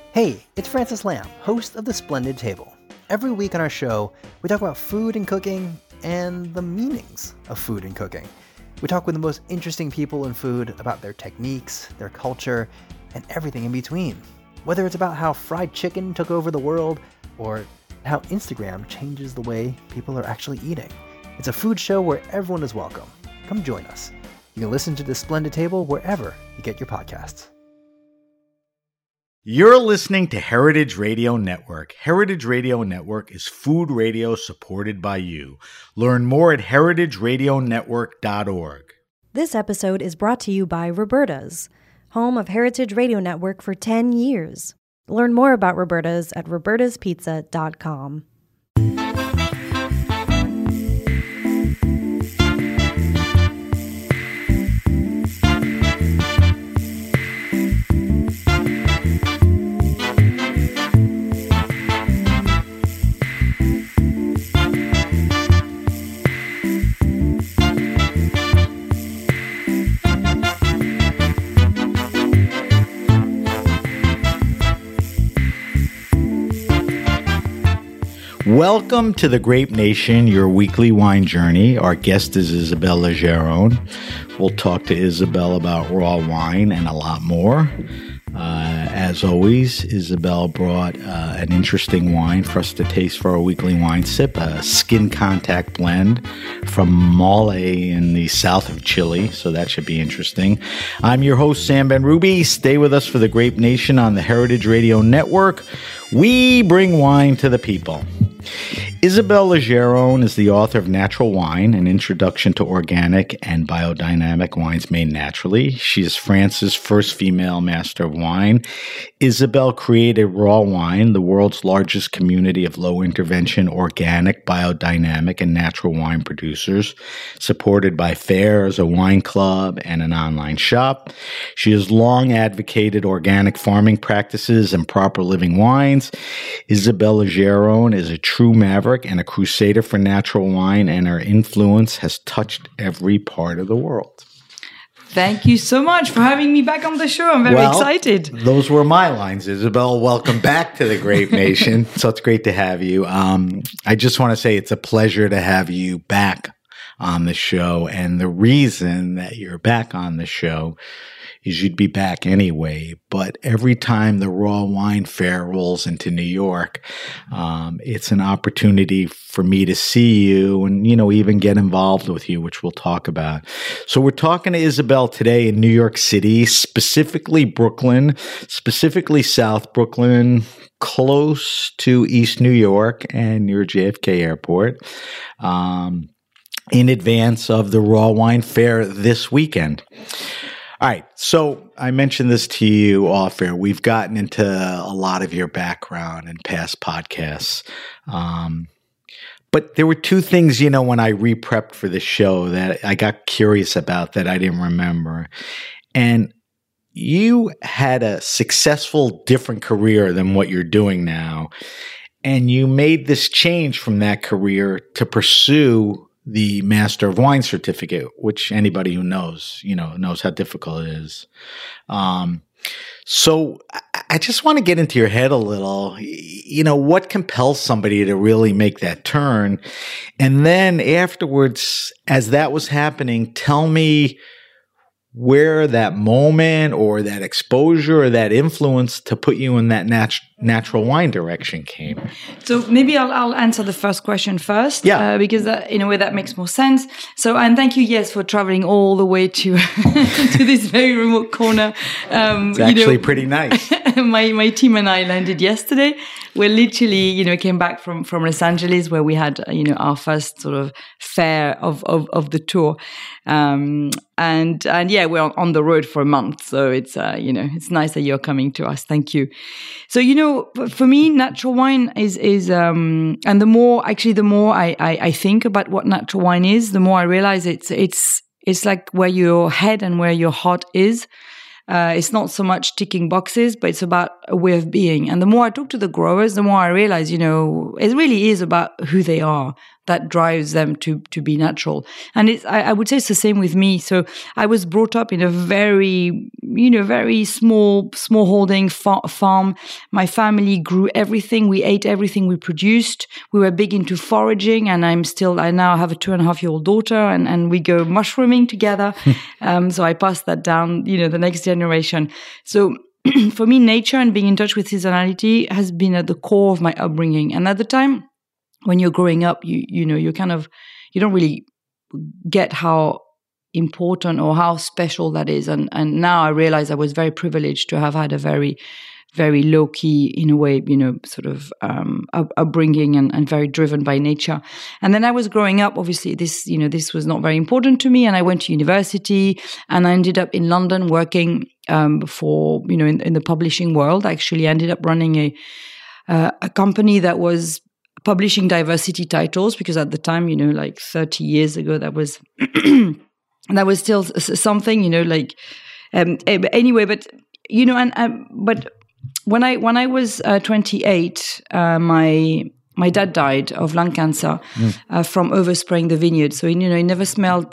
Hey, it's Francis Lamb, host of The Splendid Table. Every week on our show, we talk about food and cooking and the meanings of food and cooking. We talk with the most interesting people in food about their techniques, their culture, and everything in between. Whether it's about how fried chicken took over the world or how Instagram changes the way people are actually eating. It's a food show where everyone is welcome. Come join us. You can listen to The Splendid Table wherever you get your podcasts. You're listening to Heritage Radio Network. Heritage Radio Network is food radio supported by you. Learn more at heritageradionetwork.org. This episode is brought to you by Roberta's, home of Heritage Radio Network for 10 years. Learn more about Roberta's at robertaspizza.com. Welcome to The Grape Nation, your weekly wine journey. Our guest is Isabelle Lageron. We'll talk to Isabelle about raw wine and a lot more. As always, Isabelle brought an interesting wine for us to taste for our weekly wine sip, a skin contact blend from Maule in the south of Chile, so that should be interesting. I'm your host, Sam Ben-Ruby. Stay with us for The Grape Nation on the Heritage Radio Network. We bring wine to the people. Isabelle Lageron is the author of Natural Wine, an introduction to organic and biodynamic wines made naturally. She is France's first female master of wine. Isabelle created Raw Wine, the world's largest community of low-intervention, organic, biodynamic, and natural wine producers, supported by fairs, a wine club, and an online shop. She has long advocated organic farming practices and proper living wines. Isabelle Lageron is a true maverick and a crusader for natural wine, and her influence has touched every part of the world. Thank you so much for having me back on the show. I'm very excited. Those were my lines, Isabelle. Welcome back to the Grape Nation. So it's great to have you. I just want to say it's a pleasure to have you back on the show. And the reason that you're back on the show is you'd be back anyway. But every time the Raw Wine Fair rolls into New York, it's an opportunity for me to see you and, even get involved with you, which we'll talk about. So we're talking to Isabelle today in New York City, specifically Brooklyn, specifically South Brooklyn, close to East New York and near JFK Airport, in advance of the Raw Wine Fair this weekend. All right, so I mentioned this to you off air. We've gotten into a lot of your background in past podcasts. But there were two things, when I re-prepped for the show that I got curious about that I didn't remember. And you had a successful, different career than what you're doing now. And you made this change from that career to pursue the Master of Wine certificate, which anybody who knows, knows how difficult it is. So I just want to get into your head a little, what compels somebody to really make that turn? And then afterwards, as that was happening, tell me where that moment or that exposure or that influence to put you in that natural wine direction came. So maybe I'll answer the first question first, because in a way that makes more sense. So, and thank you, yes, for traveling all the way to to this very remote corner. It's actually pretty nice. My team and I landed yesterday. We literally, came back from Los Angeles, where we had, our first sort of fair of the tour. And yeah, we're on the road for a month. So it's, it's nice that you're coming to us. Thank you. So, for me, natural wine is and the more I think about what natural wine is, the more I realize it's like where your head and where your heart is. It's not so much ticking boxes, but it's about a way of being. And the more I talk to the growers, the more I realize, it really is about who they are, drives them to be natural. And I would say it's the same with me. So I was brought up in a very, very small holding farm. My family grew everything. We ate everything we produced. We were big into foraging, and I now have a 2.5-year-old daughter, and we go mushrooming together. So I passed that down, the next generation. So for me, nature and being in touch with seasonality has been at the core of my upbringing. And at the time, when you're growing up, you don't really get how important or how special that is. And now I realize I was very privileged to have had a very, very low key, in a way, sort of upbringing and very driven by nature. And then I was growing up, obviously this was not very important to me. And I went to university, and I ended up in London working for, in the publishing world. I actually ended up running a company that was publishing diversity titles, because at the time, like 30 years ago, that was that was still something, anyway. But but when I was 28, my dad died of lung cancer from overspraying the vineyard. So he never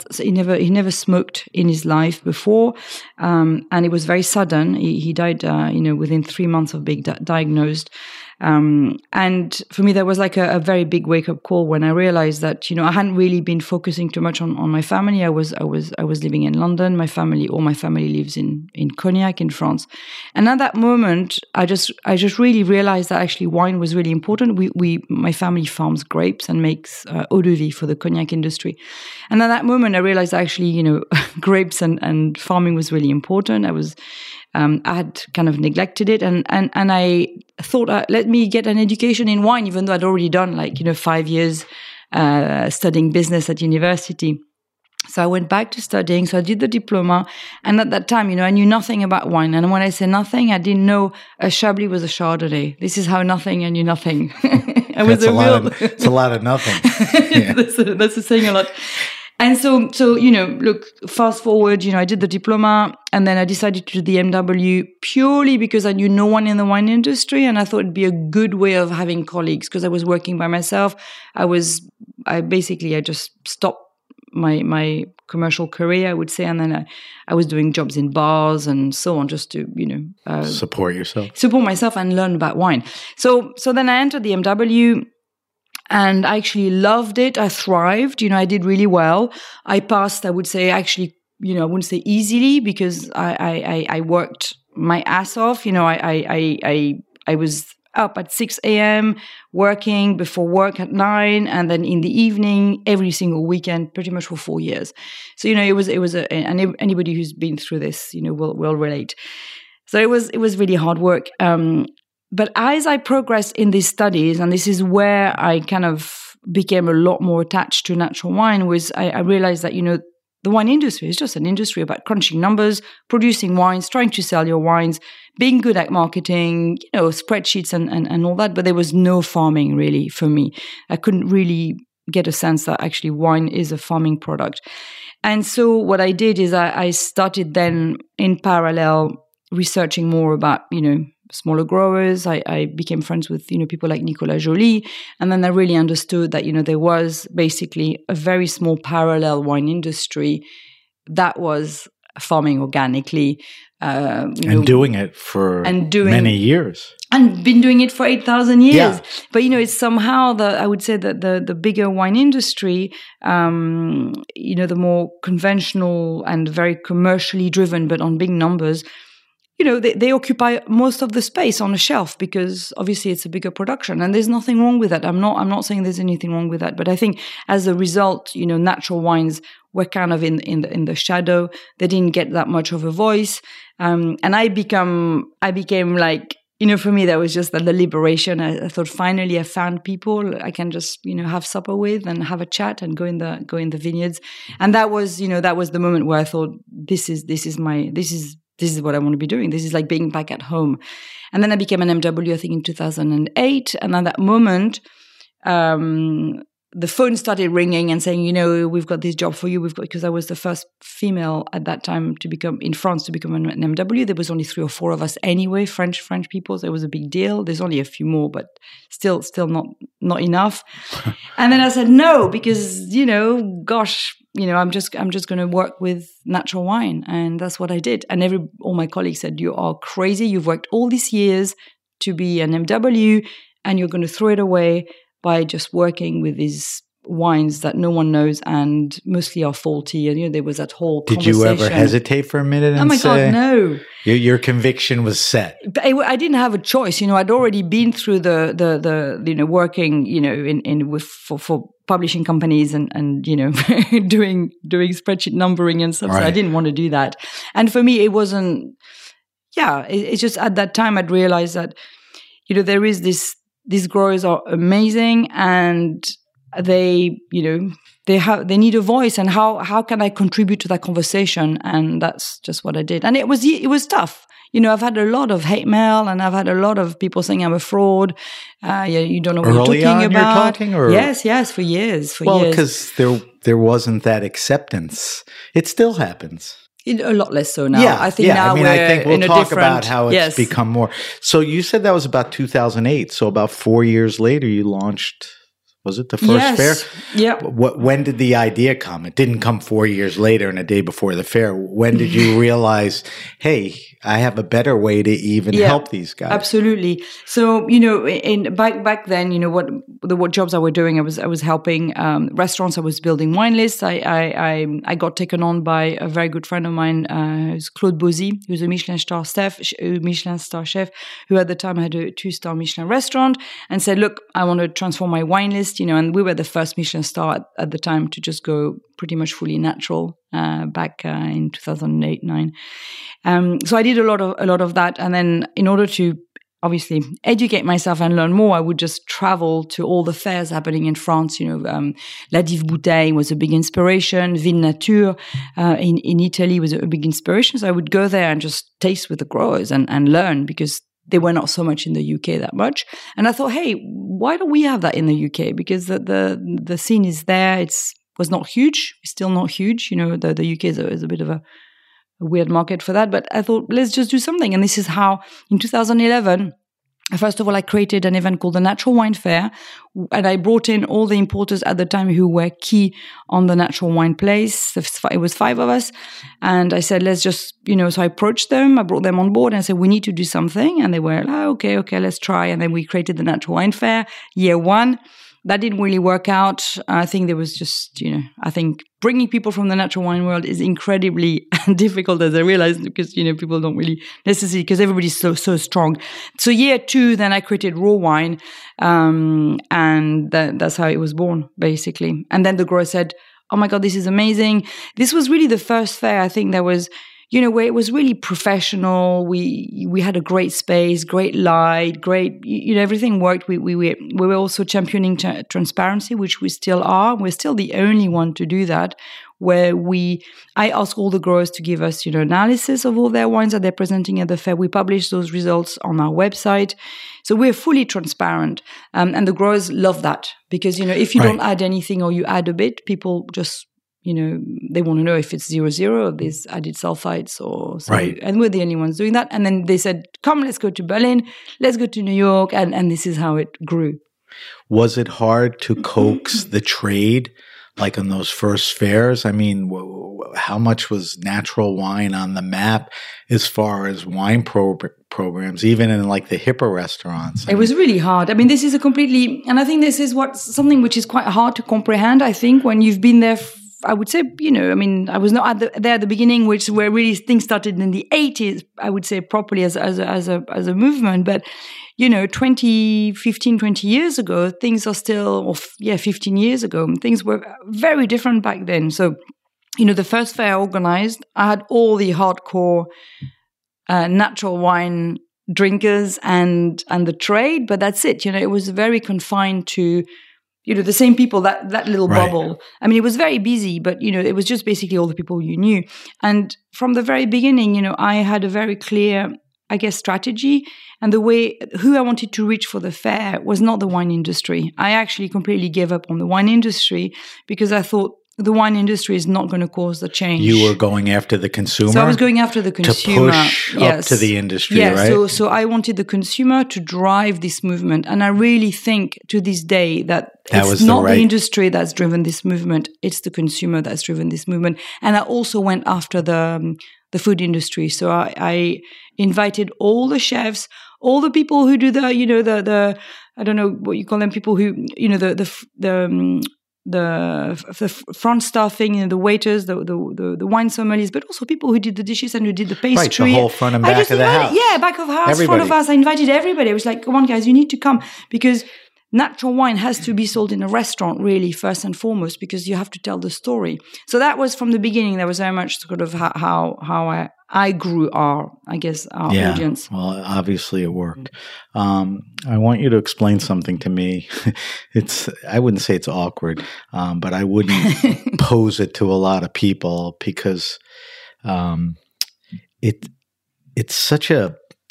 smoked in his life before, and it was very sudden. He died, within 3 months of being diagnosed. And for me, that was like a very big wake up call when I realized that, I hadn't really been focusing too much on my family. I was living in London. All my family lives in Cognac in France. And at that moment, I just really realized that actually wine was really important. My family farms grapes and makes eau de vie for the Cognac industry. And at that moment, I realized actually, grapes and farming was really important. I had kind of neglected it, and I thought, let me get an education in wine, even though I'd already done 5 years studying business at university. So I went back to studying. So I did the diploma, and at that time, I knew nothing about wine. And when I say nothing, I didn't know a Chablis was a Chardonnay. This is how nothing I knew nothing. It's a lot of nothing. Yeah. That's saying a lot. And so, look, fast forward, I did the diploma, and then I decided to do the MW purely because I knew no one in the wine industry, and I thought it'd be a good way of having colleagues, because I was working by myself. I just stopped my commercial career, I would say, and then I was doing jobs in bars and so on, just to, support myself and learn about wine. So then I entered the MW. And I actually loved it. I thrived. I did really well. I passed, I would say, actually, I wouldn't say easily, because I worked my ass off. I was up at 6 a.m., working before work at 9, and then in the evening, every single weekend, pretty much for 4 years. So, it was and anybody who's been through this, will relate. So it was really hard work. But as I progressed in these studies, and this is where I kind of became a lot more attached to natural wine, was I realized that, the wine industry is just an industry about crunching numbers, producing wines, trying to sell your wines, being good at marketing, spreadsheets and all that. But there was no farming really for me. I couldn't really get a sense that actually wine is a farming product. And so what I did is I started then in parallel researching more about, smaller growers. I became friends with, people like Nicolas Joly. And then I really understood that, there was basically a very small parallel wine industry that was farming organically. And doing it for many years. And been doing it for 8,000 years. Yeah. But, it's somehow I would say that the bigger wine industry, the more conventional and very commercially driven, but on big numbers, they occupy most of the space on a shelf, because obviously it's a bigger production, and there's nothing wrong with that. I'm not saying there's anything wrong with that, but I think as a result, natural wines were kind of in the shadow. They didn't get that much of a voice, and I became like, for me, that was just the liberation. I thought finally I found people I can just have supper with and have a chat and go in the vineyards, and that was the moment where I thought this is what I want to be doing. This is like being back at home. And then I became an MW, I think, in 2008. And at that moment, the phone started ringing and saying, we've got this job for you. Because I was the first female at that time in France to become an MW. There was only 3 or 4 of us anyway, French people. So it was a big deal. There's only a few more, but still not enough. And then I said no, because I'm just going to work with natural wine, and that's what I did. And all my colleagues said, "You are crazy. You've worked all these years to be an MW, and you're going to throw it away by just working with these wines that no one knows and mostly are faulty." And there was that whole conversation. Did you ever hesitate for a minute and say, God, no. Your conviction was set. But I didn't have a choice. I'd already been through the working, for publishing companies and doing spreadsheet numbering and stuff. Right. So I didn't want to do that. And for me, it wasn't. Yeah, it's just at that time I'd realized that there is this. These growers are amazing, and they need a voice. And how can I contribute to that conversation? And that's just what I did. And it was tough. I've had a lot of hate mail, and I've had a lot of people saying I'm a fraud. You don't know what Early you're talking on, about. You're talking, or? Yes, for years. Well, because there wasn't that acceptance. It still happens. A lot less so now. Yeah, I think now we're I think we'll in a talk different, about how it's become more. So you said that was about 2008. So about 4 years later, you launched. Was it the first fair? Yeah. When did the idea come? It didn't come 4 years later and a day before the fair. When did you realize, hey, I have a better way to even help these guys? Absolutely. So, back then, what jobs I was doing, I was helping restaurants. I was building wine lists. I got taken on by a very good friend of mine, who's Claude Bozy, who's a Michelin star chef, who at the time had a 2-star Michelin restaurant, and said, look, I want to transform my wine list. And we were the first Michelin star at the time to just go pretty much fully natural back in 2008-9. So I did a lot of that, and then in order to obviously educate myself and learn more, I would just travel to all the fairs happening in France. La Dive Bouteille was a big inspiration. Vin Nature in Italy was a big inspiration. So I would go there and just taste with the growers and learn, because they were not so much in the UK that much. And I thought, hey, why don't we have that in the UK? Because the scene is there. Was not huge. It's still not huge. The UK is a bit of a weird market for that. But I thought, let's just do something. And this is how, in 2011, first of all, I created an event called the Natural Wine Fair, and I brought in all the importers at the time who were key on the natural wine place. It was 5 of us. And I said, let's just, so I approached them, I brought them on board and I said, we need to do something. And they were like, okay, let's try. And then we created the Natural Wine Fair, year 1. That didn't really work out. I think there was just, I think bringing people from the natural wine world is incredibly difficult, as I realized, because, people don't really necessarily, because everybody's so strong. So year 2, then I created raw wine, and that's how it was born, basically. And then the grower said, oh my God, this is amazing. This was really the first fair, I think, that was, where it was really professional. We had a great space, great light, great, everything worked. We were also championing transparency, which we still are. We're still the only one to do that, where I ask all the growers to give us, analysis of all their wines that they're presenting at the fair. We publish those results on our website. So we're fully transparent. And the growers love that, because, if you don't add anything or you add a bit, people just, they want to know if it's 0.0 or these added sulfites or so. Right. And we're the only ones doing that. And then they said, come, let's go to Berlin, let's go to New York. And this is how it grew. Was it hard to coax the trade, like on those first fairs? I mean, how much was natural wine on the map as far as wine programs, even in like the hipper restaurants? It was really hard. I mean, this is and I think this is something which is quite hard to comprehend, I think, when you've been there. I would say, I was not there at the beginning, where really things started in the 80s, I would say, properly as a movement. But, 20 years ago, things are still, 15 years ago, things were very different back then. So, the first fair I organized, I had all the hardcore natural wine drinkers and the trade, but that's it. It was very confined to the same people, that little bubble. I mean, it was very busy, but, it was just basically all the people you knew. And from the very beginning, I had a very clear I guess, strategy and the way who I wanted to reach for the fair was not the wine industry. I actually completely gave up on the wine industry because I thought the wine industry is not going to cause the change. You were going after the consumer? So I was going after the consumer. To push up to the industry, right? Yeah, so I wanted the consumer to drive this movement. And I really think to this day that it's not the industry that's driven this movement. It's the consumer that's driven this movement. And I also went after the food industry. So I invited all the chefs, all the people who do the I don't know what you call them, people who, the front staffing, the waiters, the wine sommeliers, but also people who did the dishes and who did the pastry. Right, the whole front and back of the house. Yeah, back of house, everybody. Front of house. I invited everybody. I was like, come on, guys, you need to come because natural wine has to be sold in a restaurant, really, first and foremost, because you have to tell the story. So that was from the beginning. That was very much sort of how I grew our audience. Well, obviously it worked. I want you to explain something to me. I wouldn't say it's awkward, but I wouldn't pose it to a lot of people because it's such a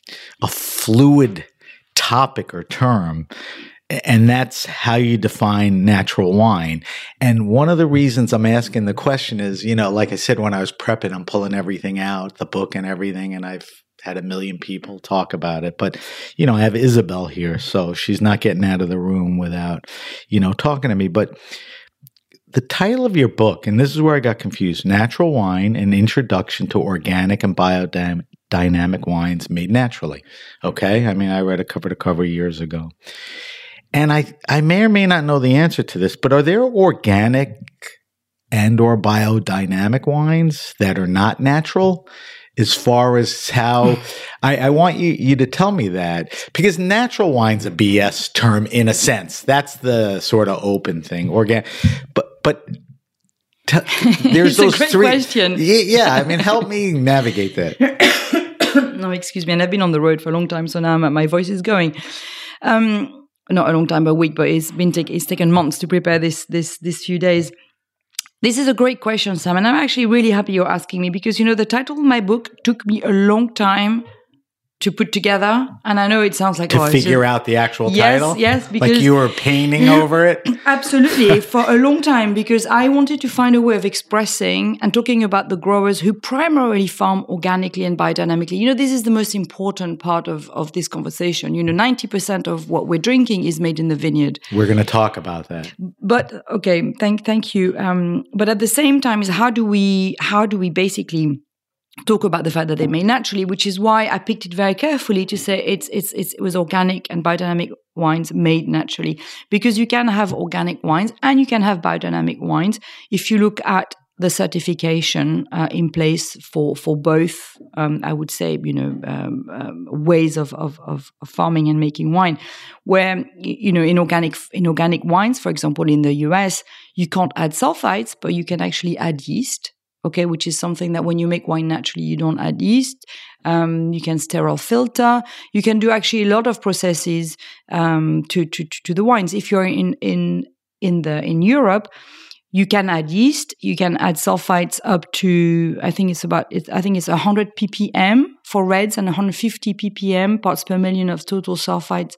fluid topic or term. And that's how you define natural wine. And one of the reasons I'm asking the question is, like I said, when I was prepping, I'm pulling everything out, the book and everything, and I've had 1 million people talk about it. But, I have Isabel here, so she's not getting out of the room without, talking to me. But the title of your book, and this is where I got confused, Natural Wine, An Introduction to Organic and Biodynamic Wines Made Naturally. Okay? I mean, I read it cover to cover years ago. And I may or may not know the answer to this, but are there organic and or biodynamic wines that are not natural? As far as how I want you to tell me that, because natural wine's a BS term in a sense. That's the sort of open thing. Organic, but there's those great three. Question. Yeah, I mean, help me navigate that. No, excuse me. And I've been on the road for a long time, so now my voice is going. Not a long time, but a week, but it's taken months to prepare this few days. This is a great question, Sam, and I'm actually really happy you're asking me because, the title of my book took me a long time to put together, and I know it sounds like to figure out the actual title. Yes, because like you were painting over it. Absolutely, for a long time, because I wanted to find a way of expressing and talking about the growers who primarily farm organically and biodynamically. This is the most important part of this conversation. 90% of what we're drinking is made in the vineyard. We're going to talk about that. But okay, thank you. But at the same time, is how do we basically talk about the fact that they made naturally, which is why I picked it very carefully to say it was organic and biodynamic wines made naturally, because you can have organic wines and you can have biodynamic wines if you look at the certification in place for both. I would say ways of farming and making wine, where in organic wines, for example, in the US, you can't add sulfites, but you can actually add yeast. Okay, which is something that when you make wine naturally, you don't add yeast. You can sterile filter. You can do actually a lot of processes to the wines. If you're in Europe, you can add yeast. You can add sulfites up to I think it's 100 ppm for reds and 150 ppm parts per million of total sulfites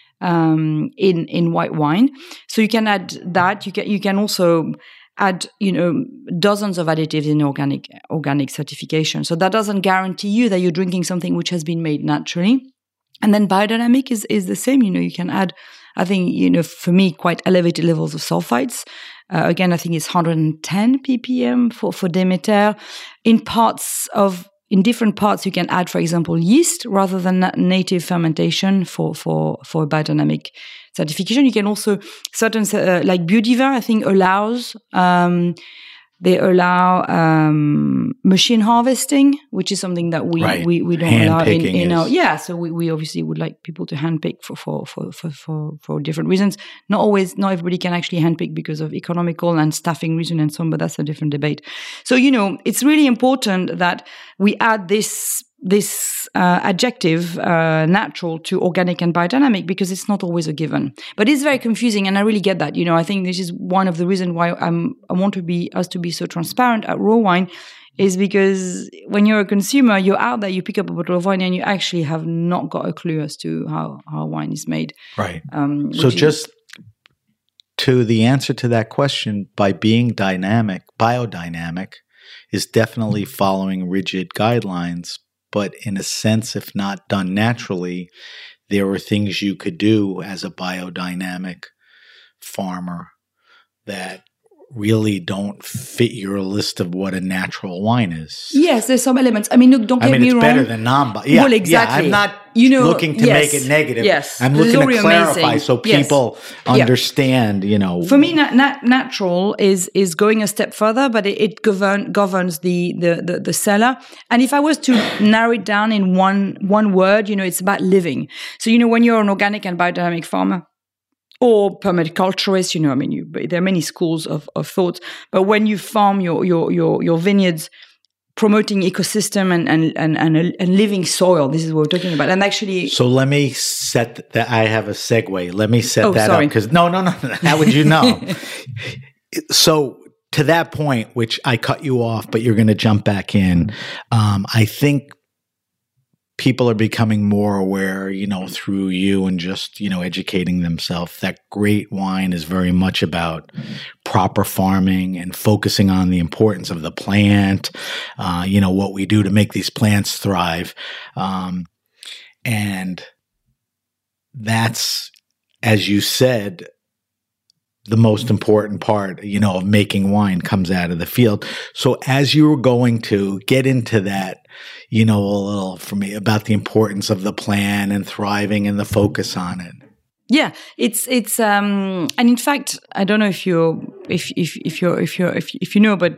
in white wine. So you can add that. You can also add, dozens of additives in organic certification. So that doesn't guarantee you that you're drinking something which has been made naturally. And then biodynamic is the same. You can add, I think, for me, quite elevated levels of sulfites. Again, I think it's 110 ppm for Demeter. In different parts, you can add, for example, yeast rather than native fermentation for biodynamic certification. You can also, certain, like Biodiver, I think, allows, they allow machine harvesting, which is something that we don't allow in our, so we obviously would like people to handpick for different reasons. Not everybody can actually handpick because of economical and staffing reason and so on, but that's a different debate. So, it's really important that we add this adjective, natural, to organic and biodynamic, because it's not always a given. But it's very confusing, and I really get that. I think this is one of the reasons why I want us to be so transparent at Raw Wine, is because when you're a consumer, you're out there, you pick up a bottle of wine and you actually have not got a clue as to how wine is made. Right. So just to the answer to that question, by being biodynamic is definitely following rigid guidelines, but in a sense, if not done naturally, there are things you could do as a biodynamic farmer that really don't fit your list of what a natural wine is. Yes, there's some elements. I mean, look, don't get me wrong. It's better than yeah, well, exactly. Yeah, I'm not looking to make it negative. Yes, I'm looking to clarify so people understand. For me, natural is going a step further, but it governs the cellar. And if I was to narrow it down in one word, it's about living. So when you're an organic and biodynamic farmer, or permaculturist, there are many schools of thought. But when you farm your vineyards, promoting ecosystem and living soil, this is what we're talking about. And actually, so let me set that. I have a segue. Let me set that up because no. How would you know? So to that point, which I cut you off, but you're going to jump back in. I think people are becoming more aware, through you and just, educating themselves that great wine is very much about proper farming and focusing on the importance of the plant, what we do to make these plants thrive. And that's, as you said, the most important part, of making wine comes out of the field. So as you were going to get into that, a little for me about the importance of the plant and thriving and the focus on it. Yeah, it's and in fact, I don't know if you know, but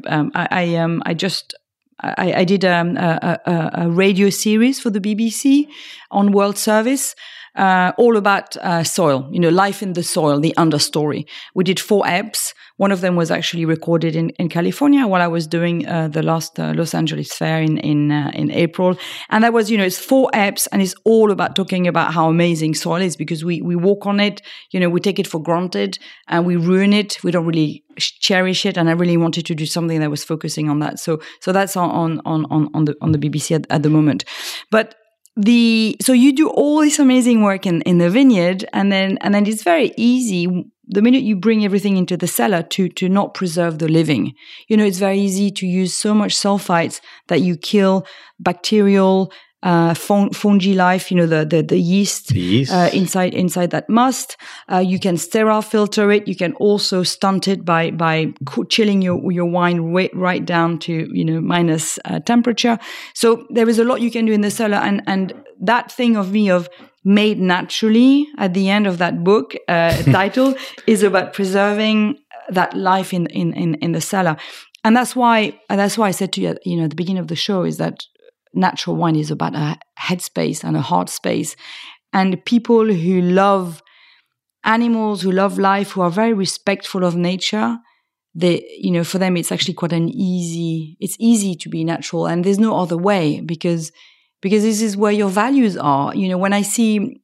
I did a radio series for the BBC on World Service. All about soil, life in the soil, the understory. We did 4 eps. One of them was actually recorded in California while I was doing the last Los Angeles Fair in April. And that was, it's 4 eps, and it's all about talking about how amazing soil is, because we walk on it, we take it for granted and we ruin it. We don't really cherish it. And I really wanted to do something that was focusing on that. So that's on the BBC at the moment. But so you do all this amazing work in the vineyard, and then it's very easy the minute you bring everything into the cellar to not preserve the living. It's very easy to use so much sulfites that you kill bacterial fungi life, the yeast, inside that must. You can sterile filter it. You can also stunt it by chilling your wine right down to minus temperature. So there is a lot you can do in the cellar, and that thing of made naturally at the end of that book title is about preserving that life in the cellar. And that's why I said to you at the beginning of the show is that natural wine is about a headspace and a heart space. And people who love animals, who love life, who are very respectful of nature, for them it's actually quite it's easy to be natural, and there's no other way because this is where your values are. When I see,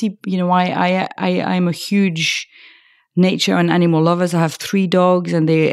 I'm a huge nature and animal lovers. I have 3 dogs, and they,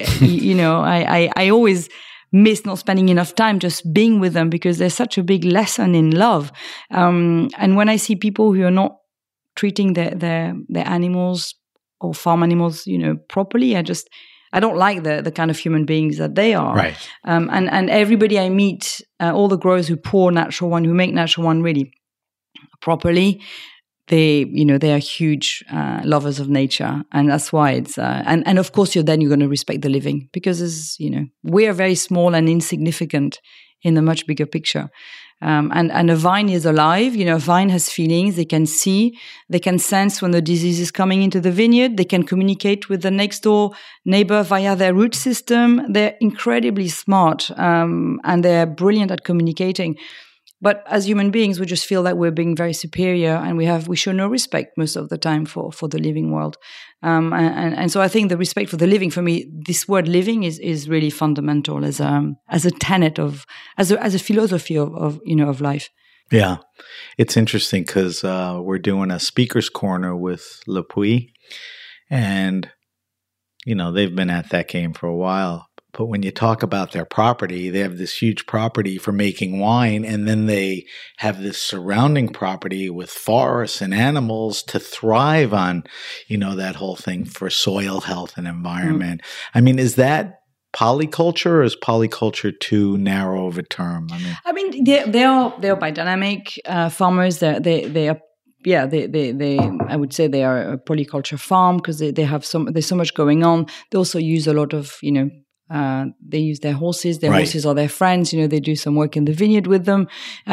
I always miss not spending enough time just being with them, because there's such a big lesson in love. And when I see people who are not treating their animals or farm animals, properly, I don't like the kind of human beings that they are. Right. And everybody I meet, all the growers who pour natural wine, who make natural wine really properly, they are huge lovers of nature, and that's why it's and of course you're going to respect the living, because we are very small and insignificant in the much bigger picture. And a vine is alive. A vine has feelings. They can see, they can sense when the disease is coming into the vineyard. They can communicate with the next door neighbor via their root system. They're incredibly smart, and they're brilliant at communicating. But as human beings, we just feel that we're being very superior, and we show no respect most of the time for the living world. And so I think the respect for the living, for me, this word living is really fundamental as a tenet as a philosophy of life. Yeah. It's interesting because we're doing a speaker's corner with Le Puy, and they've been at that game for a while. But when you talk about their property, they have this huge property for making wine, and then they have this surrounding property with forests and animals to thrive on, that whole thing for soil health and environment. I mean, is that polyculture, or is polyculture too narrow of a term? I mean, they are biodynamic farmers. They are. Yeah, they I would say they are a polyculture farm because there's so much going on. They also use a lot of, they use their horses. Their horses are their friends. They do some work in the vineyard with them.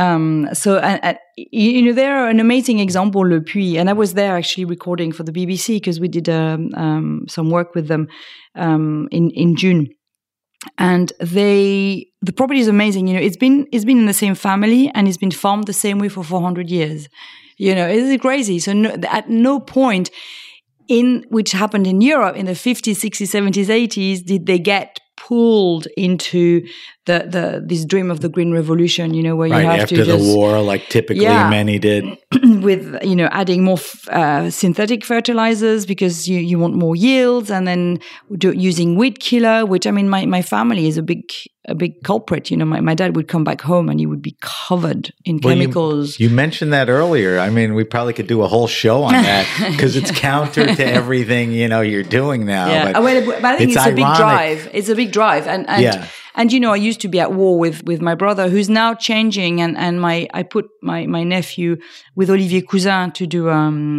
They're an amazing example, Le Puy. And I was there actually recording for the BBC because we did some work with them in June. And the property is amazing. It's been in the same family and it's been farmed the same way for 400 years. It's crazy. So at no point which happened in Europe in the 50s, 60s, 70s, 80s, did they get pulled into this dream of the Green Revolution, where you have after to the war, like typically many did. With, adding more synthetic fertilizers because you want more yields, and then using weed killer, which, my family is a big culprit. My dad would come back home and he would be covered in chemicals. You mentioned that earlier. We probably could do a whole show on that because it's counter to everything, you're doing now. Yeah. But I think it's a big drive. It's a big drive. And I used to be at war with my brother, who's now changing, and I put my nephew with Olivier Cousin to do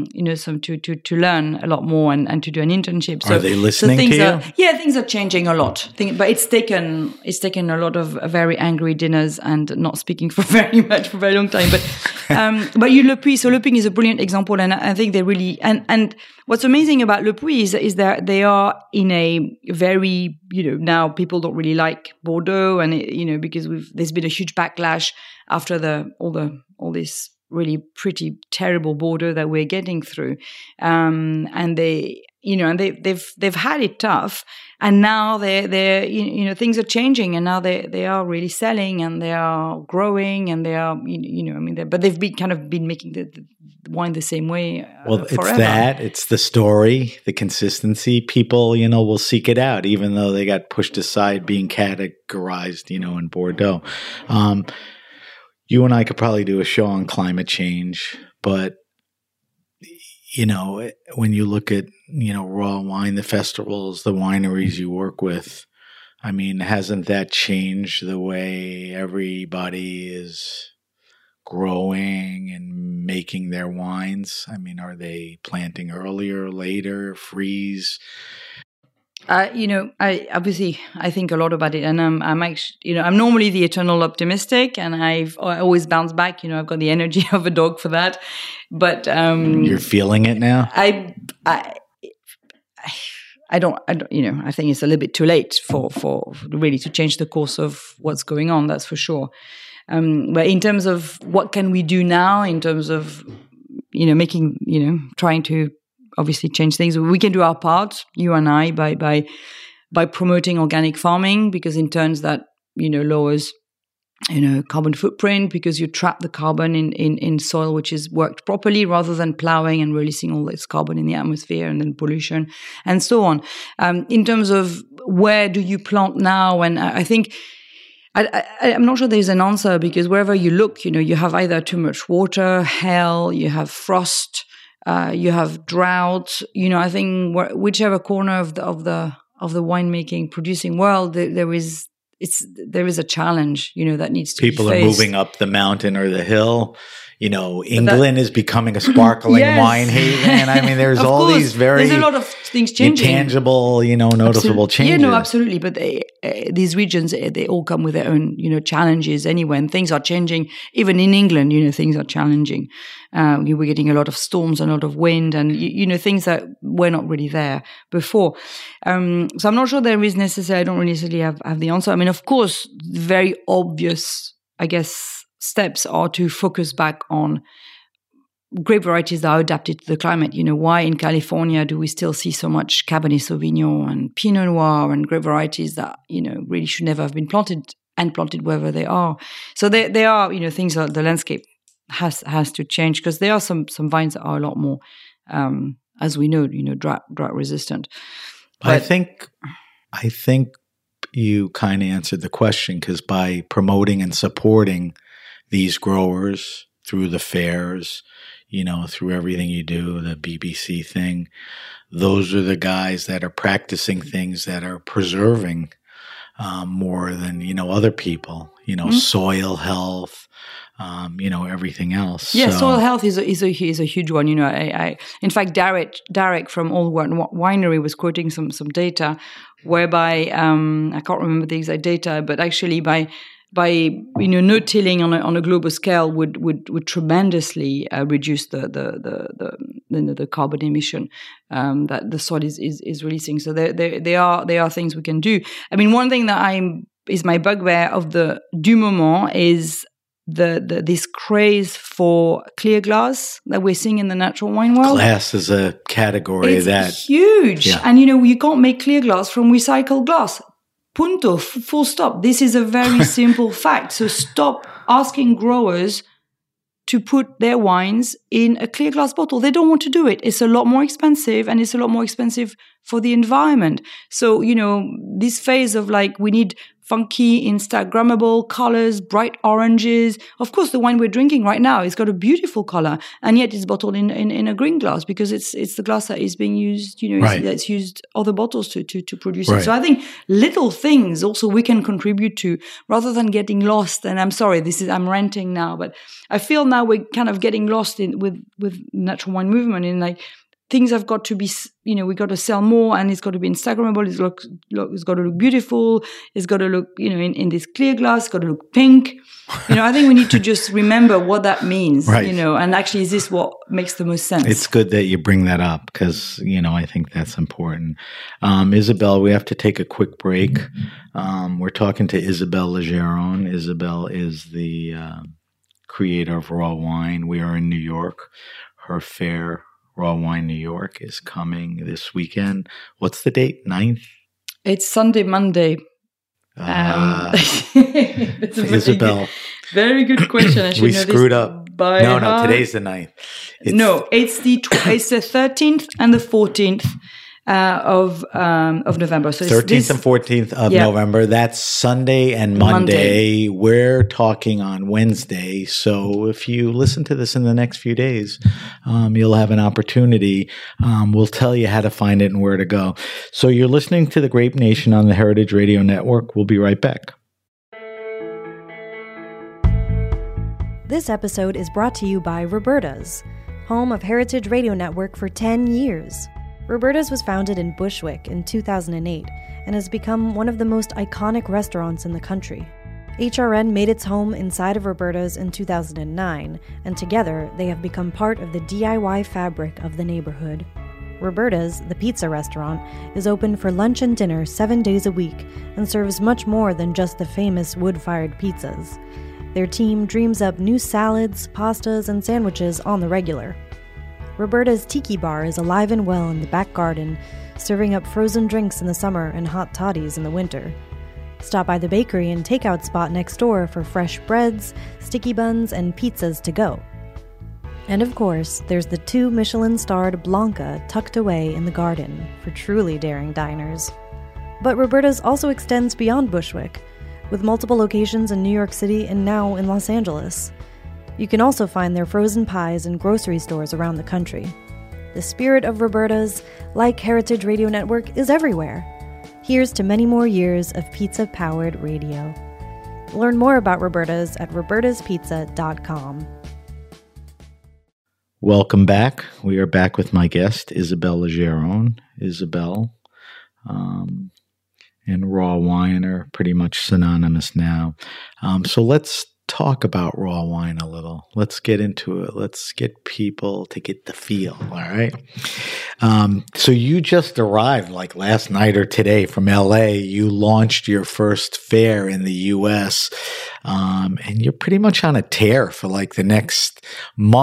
to learn a lot more and to do an internship. So, are they listening to you? Things are changing a lot. But it's taken a lot of very angry dinners and not speaking for a very long time. But Le Puy. So Le Puy is a brilliant example, and I think they really and what's amazing about Le Puy is that they are in a very now people don't really like Bordeaux, and because there's been a huge backlash after all this really pretty terrible Bordeaux that we're getting through, and they've had it tough, and now they're things are changing, and now they are really selling, and they are growing, and they are but they've been making the wine the same way. Well, forever. It's the story, the consistency. People, will seek it out, even though they got pushed aside being categorized, in Bordeaux. You and I could probably do a show on climate change, but when you look at, raw wine, the festivals, the wineries you work with, hasn't that changed the way everybody is growing and making their wines? Are they planting earlier, later, freeze? I think a lot about it, and I'm actually, I'm normally the eternal optimistic, and I always bounce back. I've got the energy of a dog for that, but you're feeling it now. I don't. I think it's a little bit too late for really to change the course of what's going on. That's for sure. But in terms of what can we do now, in terms of making, trying to obviously change things. We can do our part, you and I, by promoting organic farming, because in turn that lowers carbon footprint, because you trap the carbon in soil which is worked properly, rather than plowing and releasing all this carbon in the atmosphere and then pollution and so on. In terms of where do you plant now, and I think I'm not sure there's an answer, because wherever you look, you have either too much water, hail, you have frost. You have drought. I think whichever corner of the winemaking producing world there is a challenge. That needs to people be faced. Are moving up the mountain or the hill. England is becoming a sparkling wine haven. There's all these there's a lot of things changing, intangible, noticeable changes. Yeah, no, absolutely. But these regions, they all come with their own, challenges anyway. And things are changing. Even in England, things are challenging. We're getting a lot of storms and a lot of wind, and things that were not really there before. So I'm not sure there is necessarily. I don't really necessarily have the answer. Of course, very obvious, I guess, steps are to focus back on grape varieties that are adapted to the climate. Why in California do we still see so much Cabernet Sauvignon and Pinot Noir and grape varieties that, really should never have been planted wherever they are? So there are, things that the landscape has to change, because there are some vines that are a lot more, as we know, drought resistant. But I think you kind of answered the question, because by promoting and supporting these growers through the fairs, through everything you do, the BBC thing, those are the guys that are practicing things that are preserving more than, other people, soil health, everything else. Yeah, soil health is a huge one. In fact, Derek from Old Winery was quoting some data whereby I can't remember the exact data, but actually by no tilling on a global scale would tremendously reduce the carbon emission that the soil is releasing. So there are things we can do. I mean, one thing that is my bugbear of the du moment is this craze for clear glass that we're seeing in the natural wine world. Glass is a category it's huge, yeah. And you can't make clear glass from recycled glass. Punto, full stop. This is a very simple fact. So stop asking growers to put their wines in a clear glass bottle. They don't want to do it. It's a lot more expensive, and it's a lot more expensive for the environment. So, this phase of we need funky, Instagrammable colors, bright oranges. Of course, the wine we're drinking right now, it's got a beautiful color, and yet it's bottled in a green glass because it's the glass that is being used, right. It's used other bottles to produce right. it. So I think little things also we can contribute to rather than getting lost. And I'm sorry, I'm ranting now, but I feel now we're kind of getting lost with natural wine movement in things have got to be, we got to sell more, and it's got to be Instagrammable. It's got to look beautiful. It's got to look, in this clear glass. It's got to look pink. I think we need to just remember what that means. Right. And actually, is this what makes the most sense? It's good that you bring that up because I think that's important. Isabelle, we have to take a quick break. We're talking to Isabelle Legeron. Isabelle is the creator of Raw Wine. We are in New York. Her fair, Raw Wine New York, is coming this weekend. What's the date? 9th? It's Sunday, Monday. Isabelle. Very good question. We screwed up. No, today's the 9th. It's the 13th and the 14th of November. So 13th and 14th of November. That's Sunday and Monday. We're talking on Wednesday. So if you listen to this in the next few days, you'll have an opportunity. We'll tell you how to find it and where to go. So you're listening to The Grape Nation on the Heritage Radio Network. We'll be right back. This episode is brought to you by Roberta's, home of Heritage Radio Network for 10 years. Roberta's was founded in Bushwick in 2008 and has become one of the most iconic restaurants in the country. HRN made its home inside of Roberta's in 2009, and together they have become part of the DIY fabric of the neighborhood. Roberta's, the pizza restaurant, is open for lunch and dinner 7 days a week and serves much more than just the famous wood-fired pizzas. Their team dreams up new salads, pastas, and sandwiches on the regular. Roberta's Tiki Bar is alive and well in the back garden, serving up frozen drinks in the summer and hot toddies in the winter. Stop by the bakery and takeout spot next door for fresh breads, sticky buns, and pizzas to go. And of course, there's the 2 Michelin-starred Blanca tucked away in the garden for truly daring diners. But Roberta's also extends beyond Bushwick, with multiple locations in New York City and now in Los Angeles. You can also find their frozen pies in grocery stores around the country. The spirit of Roberta's, like Heritage Radio Network, is everywhere. Here's to many more years of pizza-powered radio. Learn more about Roberta's at robertaspizza.com. Welcome back. We are back with my guest, Isabelle Legeron. Isabelle and raw wine are pretty much synonymous now. So let's talk about raw wine a little. Let's get into it. Let's get people to get the feel. All right. So you just arrived like last night or today from LA. You launched your first fair in the US. And you're pretty much on a tear for like the next month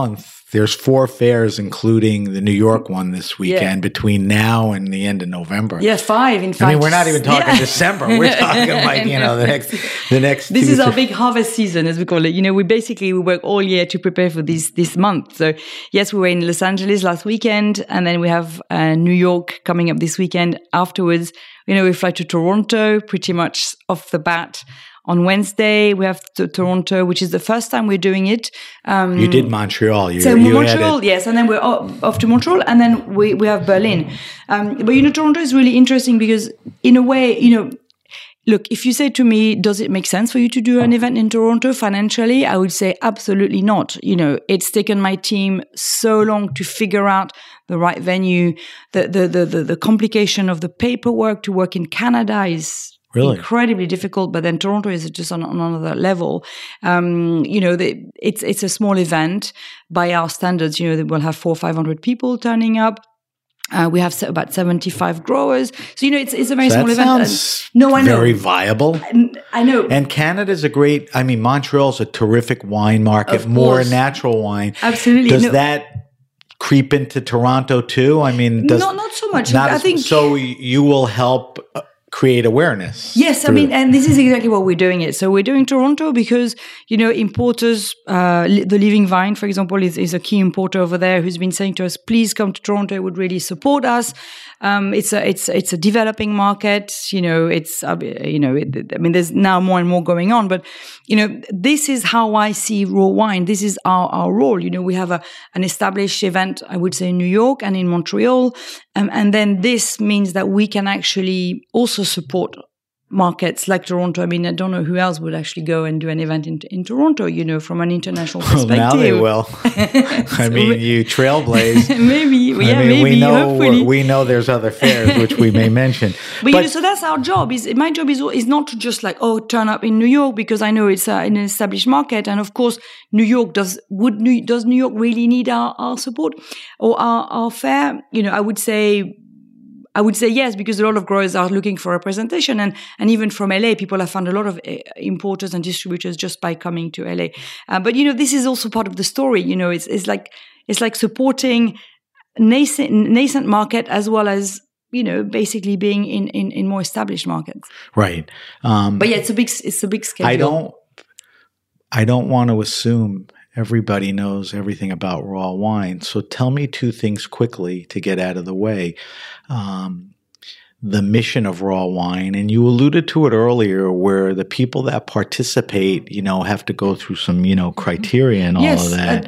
there's 4 fairs, including the New York one this weekend, between now and the end of November. Yeah, 5, in fact. I mean, we're not even talking December. We're talking like, the next This is our big harvest season, as we call it. We work all year to prepare for this month. So yes, we were in Los Angeles last weekend, and then we have New York coming up this weekend. Afterwards, we fly to Toronto pretty much off the bat. On Wednesday, we have Toronto, which is the first time we're doing it. You did Montreal. Montreal, yes. And then we're off to Montreal, and then we have Berlin. But, Toronto is really interesting because, in a way, look, if you say to me, does it make sense for you to do an event in Toronto financially? I would say absolutely not. It's taken my team so long to figure out the right venue. The complication of the paperwork to work in Canada is really incredibly difficult, but then Toronto is just on another level. It's a small event by our standards. We'll have 400 or 500 people turning up. We have about 75 growers. So, it's a very small event. No, I know. Very viable. I know. And Canada's Montreal's a terrific wine market, more natural wine. Absolutely. Does that creep into Toronto too? Not so much. I think so. You will help create awareness. Yes, and this is exactly what we're doing it. So we're doing Toronto because, importers, the Living Vine, for example, is a key importer over there who's been saying to us, please come to Toronto. It would really support us. It's a developing market. There's now more and more going on, but, this is how I see raw wine. This is our role. We have an established event, I would say in New York and in Montreal. And then this means that we can actually also support markets like Toronto. I don't know who else would actually go and do an event in Toronto, from an international perspective. Well, now they will. You trailblaze. Maybe, hopefully. We know there's other fairs, which we may mention. But so that's our job. My job is not to just turn up in New York, because I know it's an established market. And of course, New York, does New York really need our support or our fair? I would say yes, because a lot of growers are looking for representation, and even from LA, people have found a lot of importers and distributors just by coming to LA. But this is also part of the story. It's like supporting nascent market as well as basically being in more established markets. Right. But yeah, it's a big schedule. I don't want to assume everybody knows everything about raw wine. So tell me 2 things quickly to get out of the way. The mission of raw wine, and you alluded to it earlier, where the people that participate, have to go through some, criteria and all of that.